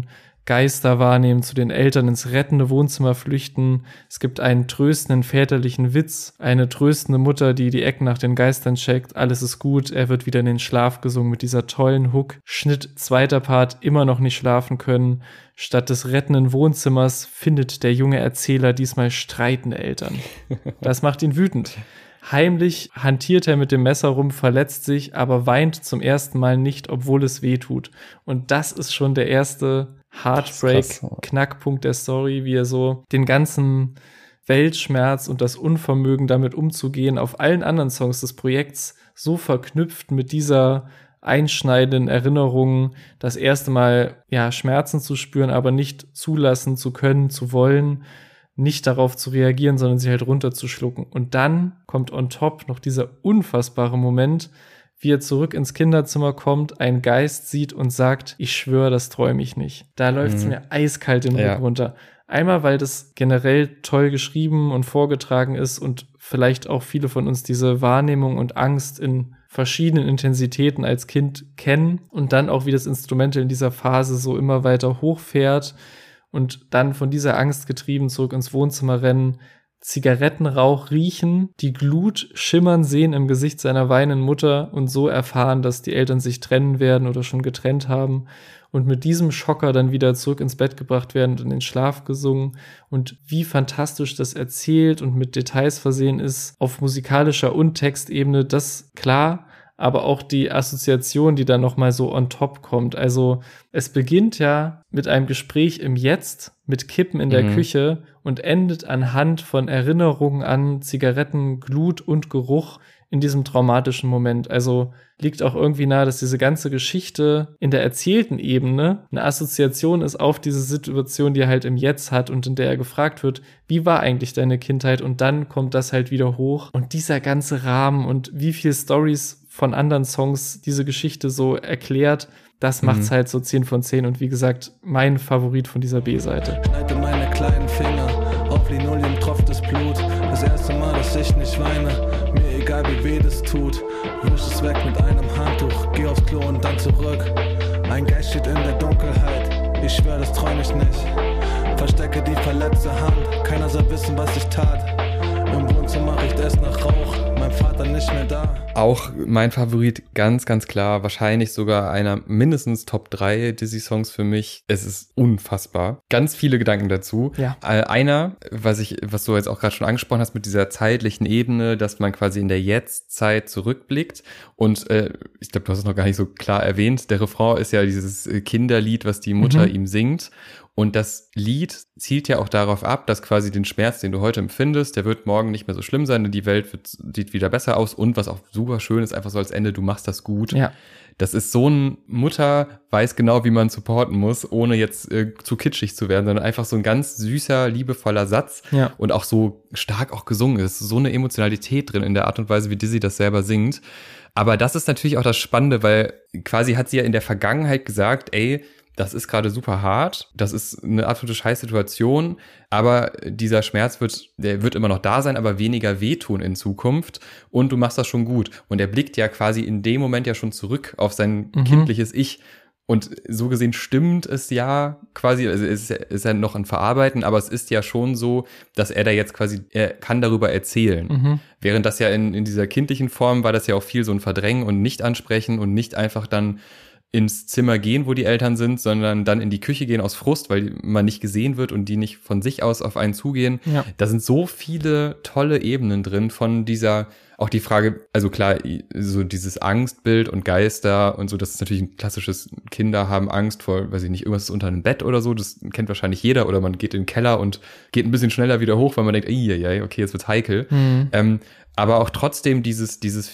[SPEAKER 1] Geister wahrnehmen, zu den Eltern ins rettende Wohnzimmer flüchten. Es gibt einen tröstenden väterlichen Witz, eine tröstende Mutter, die Ecken nach den Geistern checkt. Alles ist gut, er wird wieder in den Schlaf gesungen mit dieser tollen Hook. Schnitt, zweiter Part, immer noch nicht schlafen können. Statt des rettenden Wohnzimmers findet der junge Erzähler diesmal streitende Eltern. Das macht ihn wütend. Heimlich hantiert er mit dem Messer rum, verletzt sich, aber weint zum ersten Mal nicht, obwohl es weh tut. Und das ist schon der erste Heartbreak-Knackpunkt der Story, wie er so den ganzen Weltschmerz und das Unvermögen damit umzugehen auf allen anderen Songs des Projekts so verknüpft mit dieser einschneidenden Erinnerung, das erste Mal Schmerzen zu spüren, aber nicht zulassen zu können, zu wollen, nicht darauf zu reagieren, sondern sie halt runterzuschlucken. Und dann kommt on top noch dieser unfassbare Moment, wie er zurück ins Kinderzimmer kommt, einen Geist sieht und sagt, ich schwöre, das träume ich nicht. Da läuft es mir eiskalt den Rücken runter. Einmal, weil das generell toll geschrieben und vorgetragen ist und vielleicht auch viele von uns diese Wahrnehmung und Angst in verschiedenen Intensitäten als Kind kennen und dann auch, wie das Instrumental in dieser Phase so immer weiter hochfährt und dann von dieser Angst getrieben zurück ins Wohnzimmer rennen, Zigarettenrauch riechen, die Glut schimmern sehen im Gesicht seiner weinenden Mutter und so erfahren, dass die Eltern sich trennen werden oder schon getrennt haben und mit diesem Schocker dann wieder zurück ins Bett gebracht werden und in den Schlaf gesungen und wie fantastisch das erzählt und mit Details versehen ist auf musikalischer und Textebene, das klar, aber auch die Assoziation, die dann nochmal so on top kommt. Also es beginnt ja mit einem Gespräch im Jetzt, mit Kippen in der Küche und endet anhand von Erinnerungen an Zigaretten, Glut und Geruch in diesem traumatischen Moment. Also liegt auch irgendwie nahe, dass diese ganze Geschichte in der erzählten Ebene eine Assoziation ist auf diese Situation, die er halt im Jetzt hat und in der er gefragt wird, wie war eigentlich deine Kindheit? Und dann kommt das halt wieder hoch. Und dieser ganze Rahmen und wie viel Storys von anderen Songs diese Geschichte so erklärt, das macht's halt so 10 von 10 und wie gesagt, mein Favorit von dieser B-Seite.
[SPEAKER 3] Schneide meine kleinen Finger, auf Linoleum tropft das Blut. Das erste Mal, dass ich nicht weine, mir egal wie weh das tut. Wisch es weg mit einem Handtuch, geh aufs Klo und dann zurück. Ein Geist steht in der Dunkelheit, ich schwör, das träum ich nicht. Verstecke die verletzte Hand, keiner soll wissen, was ich tat. Im Wohnzimmer riecht es nach Rauch, mein Vater nicht mehr da.
[SPEAKER 2] Auch mein Favorit, ganz, ganz klar, wahrscheinlich sogar einer mindestens Top 3 Dizzy-Songs für mich. Es ist unfassbar. Ganz viele Gedanken dazu.
[SPEAKER 1] Ja.
[SPEAKER 2] Einer, was du jetzt auch gerade schon angesprochen hast, mit dieser zeitlichen Ebene, dass man quasi in der Jetztzeit zurückblickt. Und ich glaube, du hast es noch gar nicht so klar erwähnt. Der Refrain ist ja dieses Kinderlied, was die Mutter ihm singt. Und das Lied zielt ja auch darauf ab, dass quasi den Schmerz, den du heute empfindest, der wird morgen nicht mehr so schlimm sein, die Welt sieht wieder besser aus und was auch super schön ist, einfach so als Ende, du machst das gut.
[SPEAKER 1] Ja.
[SPEAKER 2] Das ist so ein Mutter weiß genau, wie man supporten muss, ohne jetzt zu kitschig zu werden, sondern einfach so ein ganz süßer, liebevoller Satz und auch so stark auch gesungen ist. So eine Emotionalität drin in der Art und Weise, wie Dizzy das selber singt. Aber das ist natürlich auch das Spannende, weil quasi hat sie ja in der Vergangenheit gesagt, ey, das ist gerade super hart, das ist eine absolute Scheißsituation, aber dieser Schmerz der wird immer noch da sein, aber weniger wehtun in Zukunft und du machst das schon gut. Und er blickt ja quasi in dem Moment ja schon zurück auf sein kindliches Ich. Und so gesehen stimmt es ja quasi, also es ist ja noch ein Verarbeiten, aber es ist ja schon so, dass er da jetzt quasi, er kann darüber erzählen. Während das ja in dieser kindlichen Form war das ja auch viel so ein Verdrängen und nicht ansprechen und nicht einfach dann ins Zimmer gehen, wo die Eltern sind, sondern dann in die Küche gehen aus Frust, weil man nicht gesehen wird und die nicht von sich aus auf einen zugehen. Ja. Da sind so viele tolle Ebenen drin von dieser, auch die Frage, also klar, so dieses Angstbild und Geister und so, das ist natürlich ein klassisches, Kinder haben Angst vor, weiß ich nicht, irgendwas ist unter einem Bett oder so, das kennt wahrscheinlich jeder, oder man geht in den Keller und geht ein bisschen schneller wieder hoch, weil man denkt, okay, jetzt wird's heikel. Aber auch trotzdem diese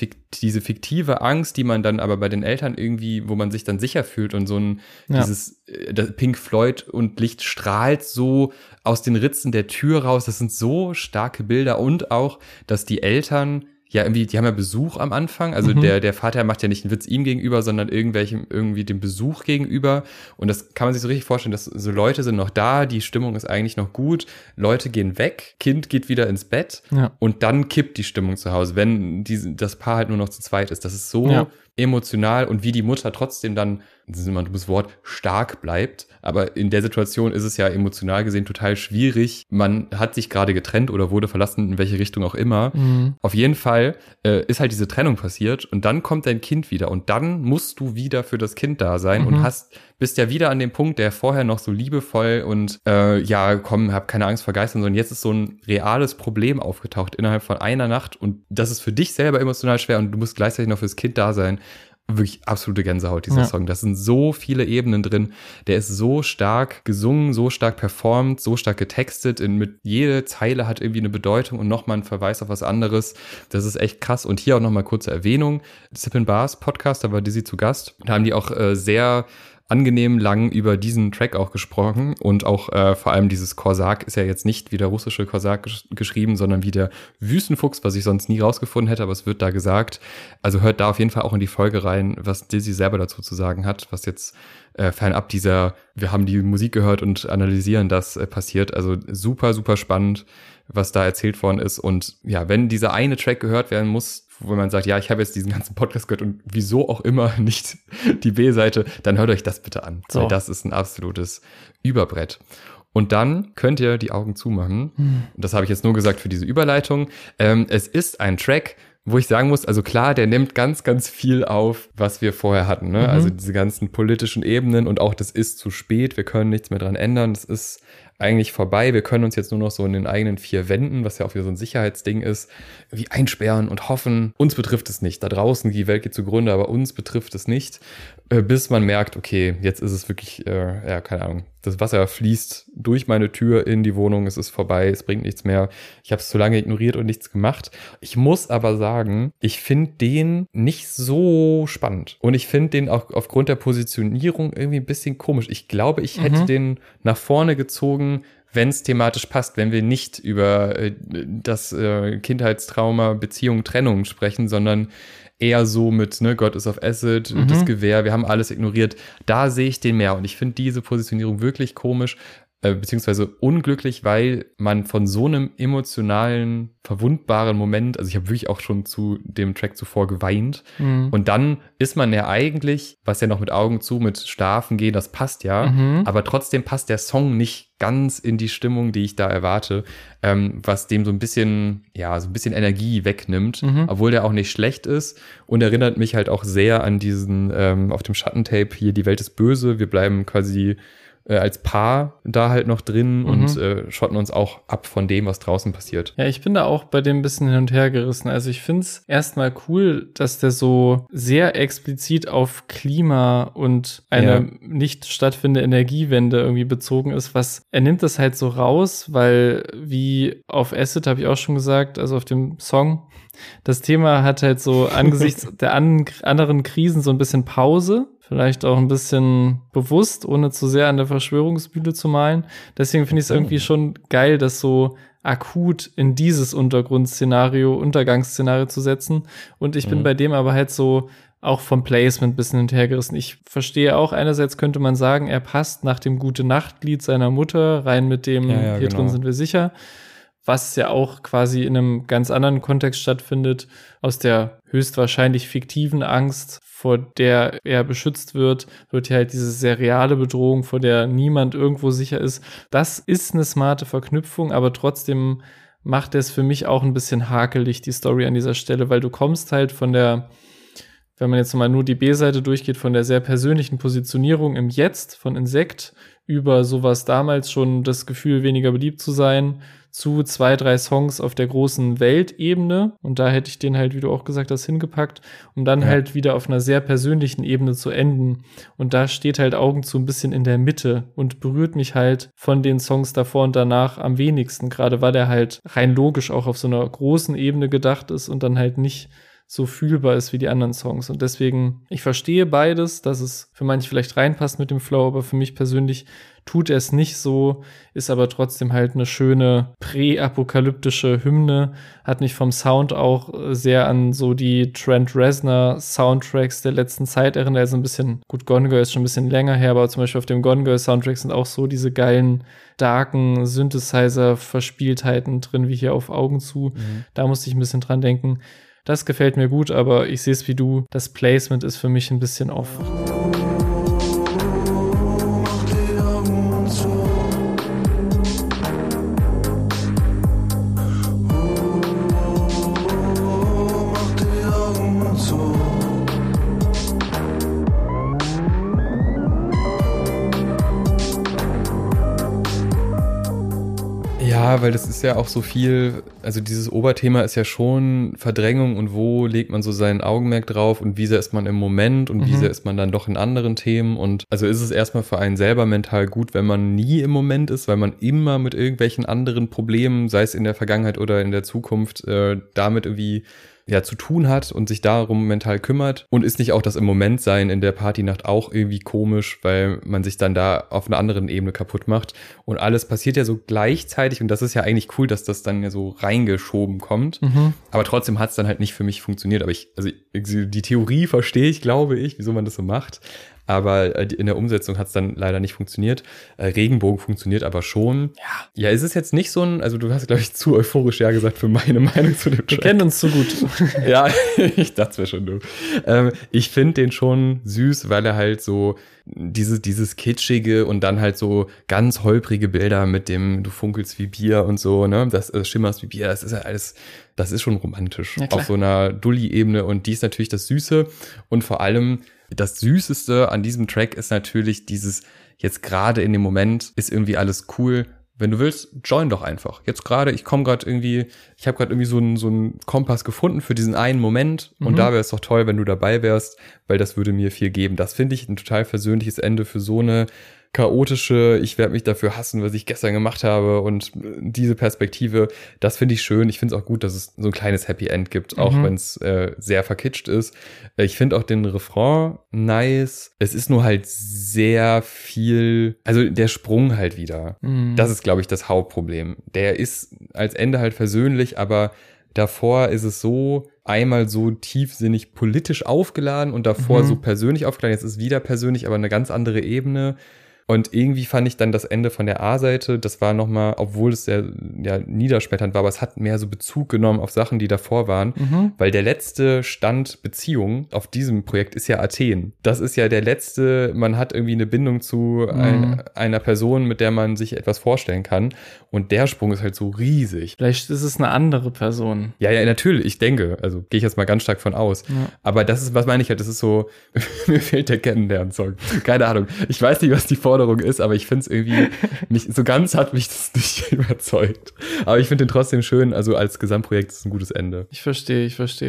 [SPEAKER 2] fiktive Angst, die man dann aber bei den Eltern irgendwie, wo man sich dann sicher fühlt und so dieses Pink Floyd und Licht strahlt so aus den Ritzen der Tür raus. Das sind so starke Bilder und auch, dass die Eltern ja irgendwie, die haben ja Besuch am Anfang, also der Vater macht ja nicht einen Witz ihm gegenüber, sondern irgendwie dem Besuch gegenüber, und das kann man sich so richtig vorstellen, dass so Leute sind noch da, die Stimmung ist eigentlich noch gut, Leute gehen weg, Kind geht wieder ins Bett und dann kippt die Stimmung zu Hause, wenn das Paar halt nur noch zu zweit ist. Das ist so emotional und wie die Mutter trotzdem dann, das ist immer ein dummes Wort, stark bleibt. Aber in der Situation ist es ja emotional gesehen total schwierig. Man hat sich gerade getrennt oder wurde verlassen, in welche Richtung auch immer. Auf jeden Fall ist halt diese Trennung passiert und dann kommt dein Kind wieder und dann musst du wieder für das Kind da sein und bist ja wieder an dem Punkt, der vorher noch so liebevoll und hab keine Angst vor Geistern, sondern jetzt ist so ein reales Problem aufgetaucht innerhalb von einer Nacht und das ist für dich selber emotional schwer und du musst gleichzeitig noch fürs Kind da sein. Wirklich absolute Gänsehaut, dieser Song. Das sind so viele Ebenen drin. Der ist so stark gesungen, so stark performt, so stark getextet. Mit jede Zeile hat irgendwie eine Bedeutung und nochmal ein Verweis auf was anderes. Das ist echt krass. Und hier auch nochmal kurze Erwähnung. Sippin' Bars Podcast, da war Dizzy zu Gast. Da haben die auch sehr angenehm lang über diesen Track auch gesprochen und auch vor allem dieses Korsak ist ja jetzt nicht wie der russische Korsak geschrieben, sondern wie der Wüstenfuchs, was ich sonst nie rausgefunden hätte, aber es wird da gesagt. Also hört da auf jeden Fall auch in die Folge rein, was Dizzy selber dazu zu sagen hat, was jetzt fernab dieser, wir haben die Musik gehört und analysieren das passiert. Also super, super spannend, was da erzählt worden ist. Und ja, wenn dieser eine Track gehört werden muss, wo man sagt, ja, ich habe jetzt diesen ganzen Podcast gehört und wieso auch immer nicht die B-Seite, dann hört euch das bitte an, weil das ist ein absolutes Überbrett. Und dann könnt ihr die Augen zumachen. Das habe ich jetzt nur gesagt für diese Überleitung. Es ist ein Track, wo ich sagen muss, also klar, der nimmt ganz, ganz viel auf, was wir vorher hatten, ne? Also diese ganzen politischen Ebenen und auch das ist zu spät, wir können nichts mehr dran ändern, das ist eigentlich vorbei, wir können uns jetzt nur noch so in den eigenen vier Wänden, was ja auch wieder so ein Sicherheitsding ist, wie einsperren und hoffen, uns betrifft es nicht, da draußen, die Welt geht zugrunde, aber uns betrifft es nicht, bis man merkt, okay, jetzt ist es wirklich, keine Ahnung, das Wasser fließt durch meine Tür in die Wohnung, es ist vorbei, es bringt nichts mehr, ich habe es zu lange ignoriert und nichts gemacht. Ich muss aber sagen, ich finde den nicht so spannend und ich finde den auch aufgrund der Positionierung irgendwie ein bisschen komisch. Ich glaube, ich hätte den nach vorne gezogen, wenn es thematisch passt, wenn wir nicht über das Kindheitstrauma, Beziehung, Trennung sprechen, sondern eher so mit, ne, Gott ist auf Acid, das Gewehr, wir haben alles ignoriert. Da sehe ich den mehr und ich finde diese Positionierung wirklich komisch, beziehungsweise unglücklich, weil man von so einem emotionalen, verwundbaren Moment, also ich habe wirklich auch schon zu dem Track zuvor geweint und dann ist man ja eigentlich, was ja noch mit Augen zu, mit Schlafen gehen, das passt ja, aber trotzdem passt der Song nicht ganz in die Stimmung, die ich da erwarte, was dem so ein bisschen Energie wegnimmt, obwohl der auch nicht schlecht ist und erinnert mich halt auch sehr an diesen, auf dem Schattentape hier, die Welt ist böse, wir bleiben quasi als Paar da halt noch drin und schotten uns auch ab von dem, was draußen passiert.
[SPEAKER 1] Ja, ich bin da auch bei dem ein bisschen hin und her gerissen. Also ich finde es erstmal cool, dass der so sehr explizit auf Klima und eine nicht stattfindende Energiewende irgendwie bezogen ist. Er nimmt das halt so raus, weil wie auf Acid habe ich auch schon gesagt, also auf dem Song, das Thema hat halt so angesichts der anderen Krisen so ein bisschen Pause. Vielleicht auch ein bisschen bewusst, ohne zu sehr an der Verschwörungsbühne zu malen. Deswegen finde ich es irgendwie schon geil, das so akut in dieses Untergangsszenario zu setzen. Und ich bin bei dem aber halt so auch vom Placement ein bisschen hinterhergerissen. Ich verstehe auch, einerseits könnte man sagen, er passt nach dem Gute-Nacht-Lied seiner Mutter rein mit dem hier drin sind wir sicher. Was ja auch quasi in einem ganz anderen Kontext stattfindet, aus der höchstwahrscheinlich fiktiven Angst, vor der er beschützt wird hier halt diese sehr reale Bedrohung, vor der niemand irgendwo sicher ist. Das ist eine smarte Verknüpfung, aber trotzdem macht es für mich auch ein bisschen hakelig, die Story an dieser Stelle, weil du kommst halt von der, wenn man jetzt mal nur die B-Seite durchgeht, von der sehr persönlichen Positionierung im Jetzt von Insekt über sowas damals schon das Gefühl, weniger beliebt zu sein, zu 2, 3 Songs auf der großen Weltebene. Und da hätte ich den halt, wie du auch gesagt hast, hingepackt, um dann halt wieder auf einer sehr persönlichen Ebene zu enden. Und da steht halt Augen zu ein bisschen in der Mitte und berührt mich halt von den Songs davor und danach am wenigsten, gerade weil er halt rein logisch auch auf so einer großen Ebene gedacht ist und dann halt nicht so fühlbar ist wie die anderen Songs. Und deswegen, ich verstehe beides, dass es für manche vielleicht reinpasst mit dem Flow, aber für mich persönlich tut er es nicht so, ist aber trotzdem halt eine schöne präapokalyptische Hymne, hat mich vom Sound auch sehr an so die Trent Reznor Soundtracks der letzten Zeit erinnert, also ein bisschen, gut, Gone Girl ist schon ein bisschen länger her, aber zum Beispiel auf dem Gone Girl Soundtrack sind auch so diese geilen, darken Synthesizer-Verspieltheiten drin, wie hier auf Augen zu. Da musste ich ein bisschen dran denken. Das gefällt mir gut, aber ich sehe es wie du. Das Placement ist für mich ein bisschen off.
[SPEAKER 2] Ja, weil das ist ja auch so viel, also dieses Oberthema ist ja schon Verdrängung und wo legt man so seinen Augenmerk drauf und wie sehr ist man im Moment und wie sehr ist man dann doch in anderen Themen und also ist es erstmal für einen selber mental gut, wenn man nie im Moment ist, weil man immer mit irgendwelchen anderen Problemen, sei es in der Vergangenheit oder in der Zukunft, damit irgendwie zu tun hat und sich darum mental kümmert und ist nicht auch das im Moment sein in der Partynacht auch irgendwie komisch, weil man sich dann da auf einer anderen Ebene kaputt macht und alles passiert ja so gleichzeitig und das ist ja eigentlich cool, dass das dann ja so reingeschoben kommt, aber trotzdem hat es dann halt nicht für mich funktioniert, aber die Theorie verstehe ich, glaube ich, wieso man das so macht, aber in der Umsetzung hat es dann leider nicht funktioniert. Regenbogen funktioniert aber schon. Ja, ist es jetzt nicht so ein, also du hast, glaube ich, zu euphorisch ja gesagt für meine Meinung zu dem Track.
[SPEAKER 1] Wir kennen uns so gut.
[SPEAKER 2] Ja, ich dachte es mir schon, du. Ich finde den schon süß, weil er halt so dieses kitschige und dann halt so ganz holprige Bilder mit dem du funkelst wie Bier und so, ne, das schimmerst wie Bier, das ist ja alles, das ist schon romantisch. Ja, auf so einer Dulli-Ebene und die ist natürlich das Süße und vor allem das Süßeste an diesem Track ist natürlich dieses, jetzt gerade in dem Moment ist irgendwie alles cool. Wenn du willst, join doch einfach. Jetzt gerade, ich habe gerade irgendwie so einen Kompass gefunden für diesen einen Moment und da wäre es doch toll, wenn du dabei wärst, weil das würde mir viel geben. Das finde ich ein total versöhnliches Ende für so eine chaotische, ich werde mich dafür hassen, was ich gestern gemacht habe und diese Perspektive, das finde ich schön. Ich finde es auch gut, dass es so ein kleines Happy End gibt, auch wenn es sehr verkitscht ist. Ich finde auch den Refrain nice. Es ist nur halt sehr viel, also der Sprung halt wieder. Das ist, glaube ich, das Hauptproblem. Der ist als Ende halt versöhnlich, aber davor ist es so einmal so tiefsinnig politisch aufgeladen und davor so persönlich aufgeladen. Jetzt ist es wieder persönlich, aber eine ganz andere Ebene. Und irgendwie fand ich dann das Ende von der A-Seite, das war nochmal, obwohl es sehr niederschmetternd war, aber es hat mehr so Bezug genommen auf Sachen, die davor waren, weil der letzte Stand Beziehung auf diesem Projekt ist ja Athen. Das ist ja der letzte, man hat irgendwie eine Bindung zu einer Person, mit der man sich etwas vorstellen kann und der Sprung ist halt so riesig.
[SPEAKER 1] Vielleicht ist es eine andere Person.
[SPEAKER 2] Ja, natürlich, ich denke, also gehe ich jetzt mal ganz stark von aus. Ja. Aber das ist, was meine ich halt, das ist so, mir fehlt der Kennenlernen-Song. Keine Ahnung. Ich weiß nicht, was die Forderung ist, aber ich finde es irgendwie, so ganz hat mich das nicht überzeugt. Aber ich finde den trotzdem schön, also als Gesamtprojekt ist es ein gutes Ende.
[SPEAKER 1] Ich verstehe.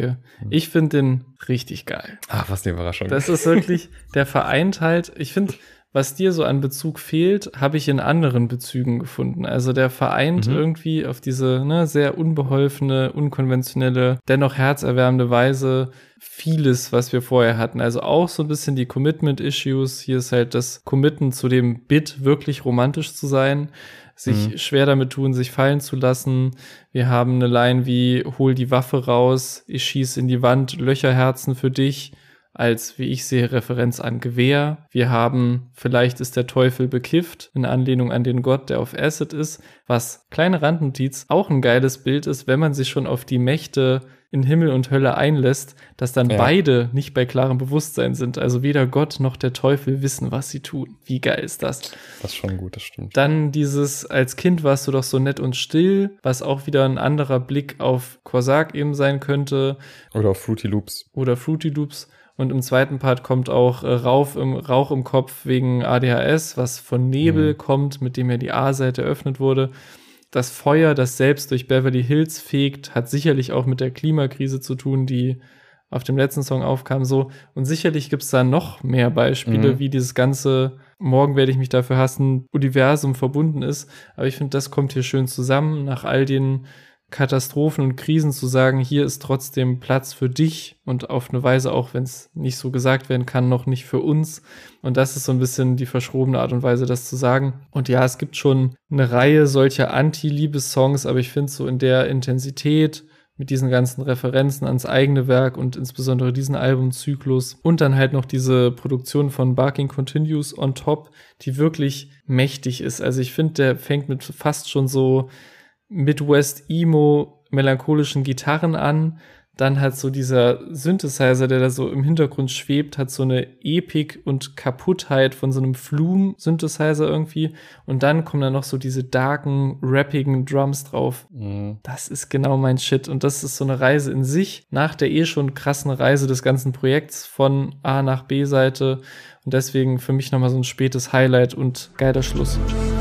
[SPEAKER 1] Ich finde den richtig geil.
[SPEAKER 2] Ach, was eine Überraschung.
[SPEAKER 1] Das ist wirklich, der vereint halt, ich finde, was dir so an Bezug fehlt, habe ich in anderen Bezügen gefunden. Also der vereint irgendwie auf diese sehr unbeholfene, unkonventionelle, dennoch herzerwärmende Weise vieles, was wir vorher hatten. Also auch so ein bisschen die Commitment-Issues. Hier ist halt das Committen zu dem Bit, wirklich romantisch zu sein, sich schwer damit tun, sich fallen zu lassen. Wir haben eine Line wie, hol die Waffe raus, ich schieß in die Wand, Löcherherzen für dich, als, wie ich sehe, Referenz an Gewehr. Wir haben, vielleicht ist der Teufel bekifft, in Anlehnung an den Gott, der auf Acid ist, was, kleine Randnotiz, auch ein geiles Bild ist, wenn man sich schon auf die Mächte in Himmel und Hölle einlässt, dass dann beide nicht bei klarem Bewusstsein sind. Also weder Gott noch der Teufel wissen, was sie tun. Wie geil ist das?
[SPEAKER 2] Das ist schon gut, das stimmt.
[SPEAKER 1] Dann dieses, als Kind warst du doch so nett und still, was auch wieder ein anderer Blick auf Corsac eben sein könnte.
[SPEAKER 2] Oder auf Fruity Loops.
[SPEAKER 1] Und im zweiten Part kommt auch Rauch im Kopf wegen ADHS, was von Nebel kommt, mit dem ja die A-Seite eröffnet wurde. Das Feuer, das selbst durch Beverly Hills fegt, hat sicherlich auch mit der Klimakrise zu tun, die auf dem letzten Song aufkam. So. Und sicherlich gibt's da noch mehr Beispiele, wie dieses ganze Morgen werde ich mich dafür hassen Universum verbunden ist. Aber ich finde, das kommt hier schön zusammen, nach all den Katastrophen und Krisen zu sagen, hier ist trotzdem Platz für dich und auf eine Weise auch, wenn es nicht so gesagt werden kann, noch nicht für uns. Und das ist so ein bisschen die verschrobene Art und Weise, das zu sagen. Und ja, es gibt schon eine Reihe solcher Anti-Liebes-Songs, aber ich finde so in der Intensität mit diesen ganzen Referenzen ans eigene Werk und insbesondere diesen Albumzyklus und dann halt noch diese Produktion von Barking Continues on top, die wirklich mächtig ist. Also ich finde, der fängt mit fast schon so Midwest-Emo melancholischen Gitarren an, Dann hat so dieser Synthesizer, der da so im Hintergrund schwebt, hat so eine Epik und Kaputtheit von so einem Flume-Synthesizer irgendwie. Und dann kommen da noch so diese darken, rappigen Drums drauf. Das ist genau mein Shit. Und das ist so eine Reise in sich, nach der schon krassen Reise des ganzen Projekts von A nach B-Seite. Und deswegen für mich nochmal so ein spätes Highlight und geiler Schluss.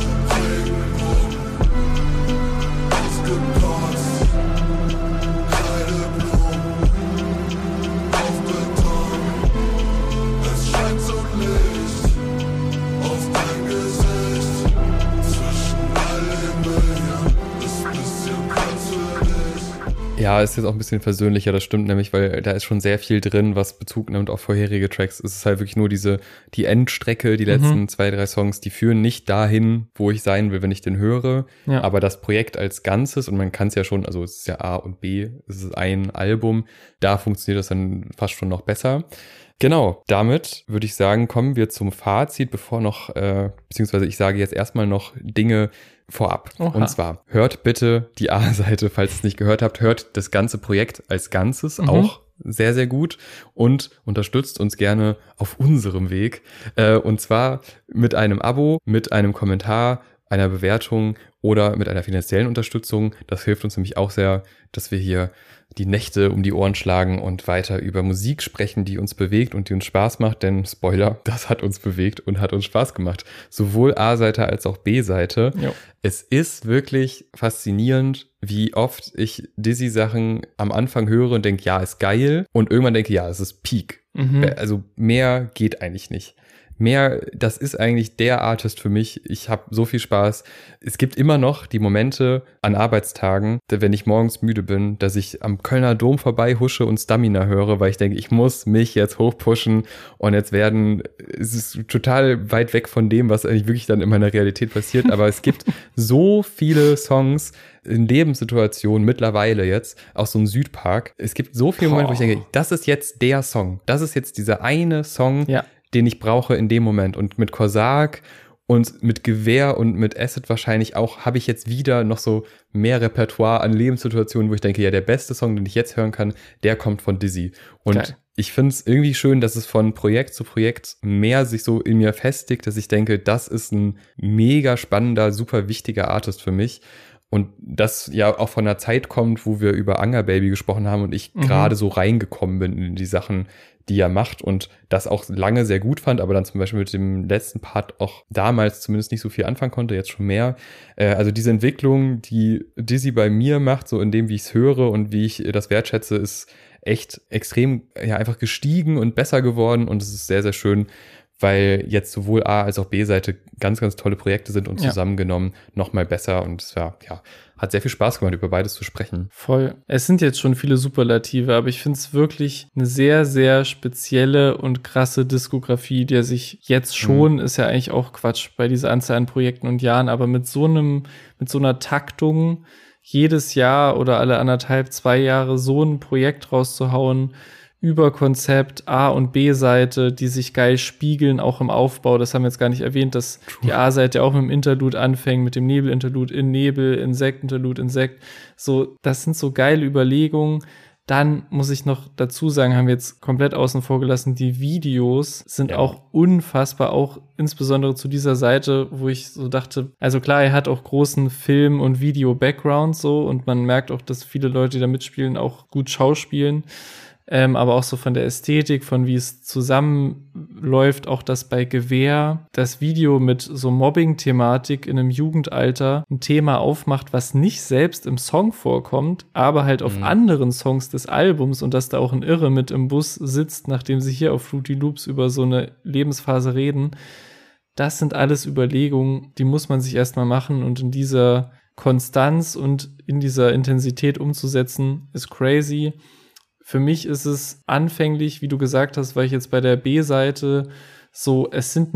[SPEAKER 2] Ja, ist jetzt auch ein bisschen versöhnlicher, das stimmt nämlich, weil da ist schon sehr viel drin, was Bezug nimmt auf vorherige Tracks. Es ist halt wirklich nur die Endstrecke, die letzten 2, 3 Songs, die führen nicht dahin, wo ich sein will, wenn ich den höre. Ja. Aber das Projekt als Ganzes, und man kann es ja schon, also es ist ja A und B, es ist ein Album, da funktioniert das dann fast schon noch besser. Genau, damit würde ich sagen, kommen wir zum Fazit, bevor noch, beziehungsweise ich sage jetzt erstmal noch Dinge vorab. Oha. Und zwar, hört bitte die A-Seite, falls ihr es nicht gehört habt, hört das ganze Projekt als Ganzes, auch sehr, sehr gut, und unterstützt uns gerne auf unserem Weg, und zwar mit einem Abo, mit einem Kommentar, einer Bewertung oder mit einer finanziellen Unterstützung. Das hilft uns nämlich auch sehr, dass wir hier die Nächte um die Ohren schlagen und weiter über Musik sprechen, die uns bewegt und die uns Spaß macht, denn Spoiler, das hat uns bewegt und hat uns Spaß gemacht. Sowohl A-Seite als auch B-Seite. Jo. Es ist wirklich faszinierend, wie oft ich Dizzy-Sachen am Anfang höre und denke, ja, ist geil, und irgendwann denke, ja, es ist Peak. Also mehr geht eigentlich nicht. Mehr, das ist eigentlich der Artist für mich. Ich habe so viel Spaß. Es gibt immer noch die Momente an Arbeitstagen, wenn ich morgens müde bin, dass ich am Kölner Dom vorbei husche und Stamina höre, weil ich denke, ich muss mich jetzt hochpushen, und es ist total weit weg von dem, was eigentlich wirklich dann in meiner Realität passiert. Aber es gibt so viele Songs in Lebenssituationen mittlerweile jetzt, aus so einem Südpark. Es gibt so viele Momente, wo ich denke, das ist jetzt der Song. Das ist jetzt dieser eine Song, den ich brauche in dem Moment. Und mit Korsak und mit Gewehr und mit Acid wahrscheinlich auch habe ich jetzt wieder noch so mehr Repertoire an Lebenssituationen, wo ich denke, ja, der beste Song, den ich jetzt hören kann, der kommt von Dizzy. Und ich finde es irgendwie schön, dass es von Projekt zu Projekt mehr sich so in mir festigt, dass ich denke, das ist ein mega spannender, super wichtiger Artist für mich. Und das ja auch von einer Zeit kommt, wo wir über Anger Baby gesprochen haben und ich gerade so reingekommen bin in die Sachen, die er macht, und das auch lange sehr gut fand, aber dann zum Beispiel mit dem letzten Part auch damals zumindest nicht so viel anfangen konnte, jetzt schon mehr. Also diese Entwicklung, die Dizzy bei mir macht, so in dem, wie ich es höre und wie ich das wertschätze, ist echt extrem einfach gestiegen und besser geworden, und es ist sehr, sehr schön, weil jetzt sowohl A- als auch B-Seite ganz, ganz tolle Projekte sind und zusammengenommen noch mal besser, und es war, hat sehr viel Spaß gemacht, über beides zu sprechen.
[SPEAKER 1] Voll. Es sind jetzt schon viele Superlative, aber ich finde es wirklich eine sehr, sehr spezielle und krasse Diskografie, der sich jetzt schon, ist ja eigentlich auch Quatsch bei dieser Anzahl an Projekten und Jahren, aber mit so einer Taktung jedes Jahr oder alle 1,5, 2 Jahre so ein Projekt rauszuhauen, über Konzept A- und B-Seite, die sich geil spiegeln, auch im Aufbau. Das haben wir jetzt gar nicht erwähnt, dass die A-Seite auch mit dem Interlude anfängt, mit dem Nebel-Interlude in Nebel, Insekt-Interlude, Insekt. So, das sind so geile Überlegungen. Dann muss ich noch dazu sagen, haben wir jetzt komplett außen vor gelassen, die Videos sind auch unfassbar, auch insbesondere zu dieser Seite, wo ich so dachte, also klar, er hat auch großen Film- und Video-Background so, und man merkt auch, dass viele Leute, die da mitspielen, auch gut schauspielen. Aber auch so von der Ästhetik, von wie es zusammenläuft, auch das bei Gewehr, das Video mit so Mobbing-Thematik in einem Jugendalter ein Thema aufmacht, was nicht selbst im Song vorkommt, aber halt auf anderen Songs des Albums, und dass da auch ein Irre mit im Bus sitzt, nachdem sie hier auf Fruity Loops über so eine Lebensphase reden. Das sind alles Überlegungen, die muss man sich erstmal machen, und in dieser Konstanz und in dieser Intensität umzusetzen, ist crazy. Für mich ist es anfänglich, wie du gesagt hast, weil ich jetzt bei der B-Seite so, es ist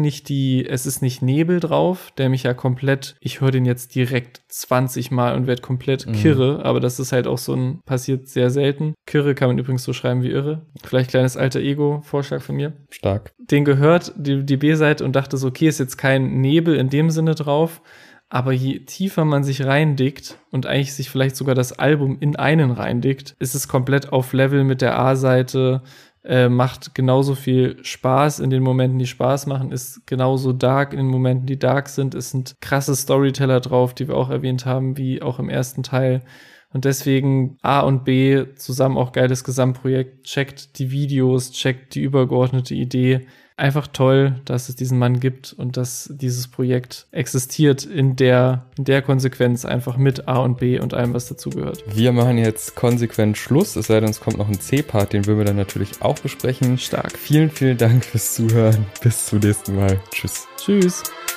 [SPEAKER 1] nicht Nebel drauf, der mich ja komplett, ich höre den jetzt direkt 20 Mal und werde komplett kirre, aber das ist halt auch passiert sehr selten. Kirre kann man übrigens so schreiben wie irre. Vielleicht kleines alter Ego-Vorschlag von mir.
[SPEAKER 2] Stark.
[SPEAKER 1] Den gehört, die B-Seite, und dachte so, okay, ist jetzt kein Nebel in dem Sinne drauf, Aber je tiefer man sich reindickt und eigentlich sich vielleicht sogar das Album in einen reindickt, ist es komplett auf Level mit der A-Seite, macht genauso viel Spaß in den Momenten, die Spaß machen, ist genauso dark in den Momenten, die dark sind. Es sind krasse Storyteller drauf, die wir auch erwähnt haben, wie auch im ersten Teil. Und deswegen A und B zusammen auch geiles Gesamtprojekt. Checkt die Videos, checkt die übergeordnete Idee. Einfach toll, dass es diesen Mann gibt und dass dieses Projekt existiert in der Konsequenz einfach mit A und B und allem, was dazugehört.
[SPEAKER 2] Wir machen jetzt konsequent Schluss, es sei denn, es kommt noch ein C-Part, den würden wir dann natürlich auch besprechen.
[SPEAKER 1] Stark.
[SPEAKER 2] Vielen, vielen Dank fürs Zuhören. Bis zum nächsten Mal. Tschüss.
[SPEAKER 1] Tschüss.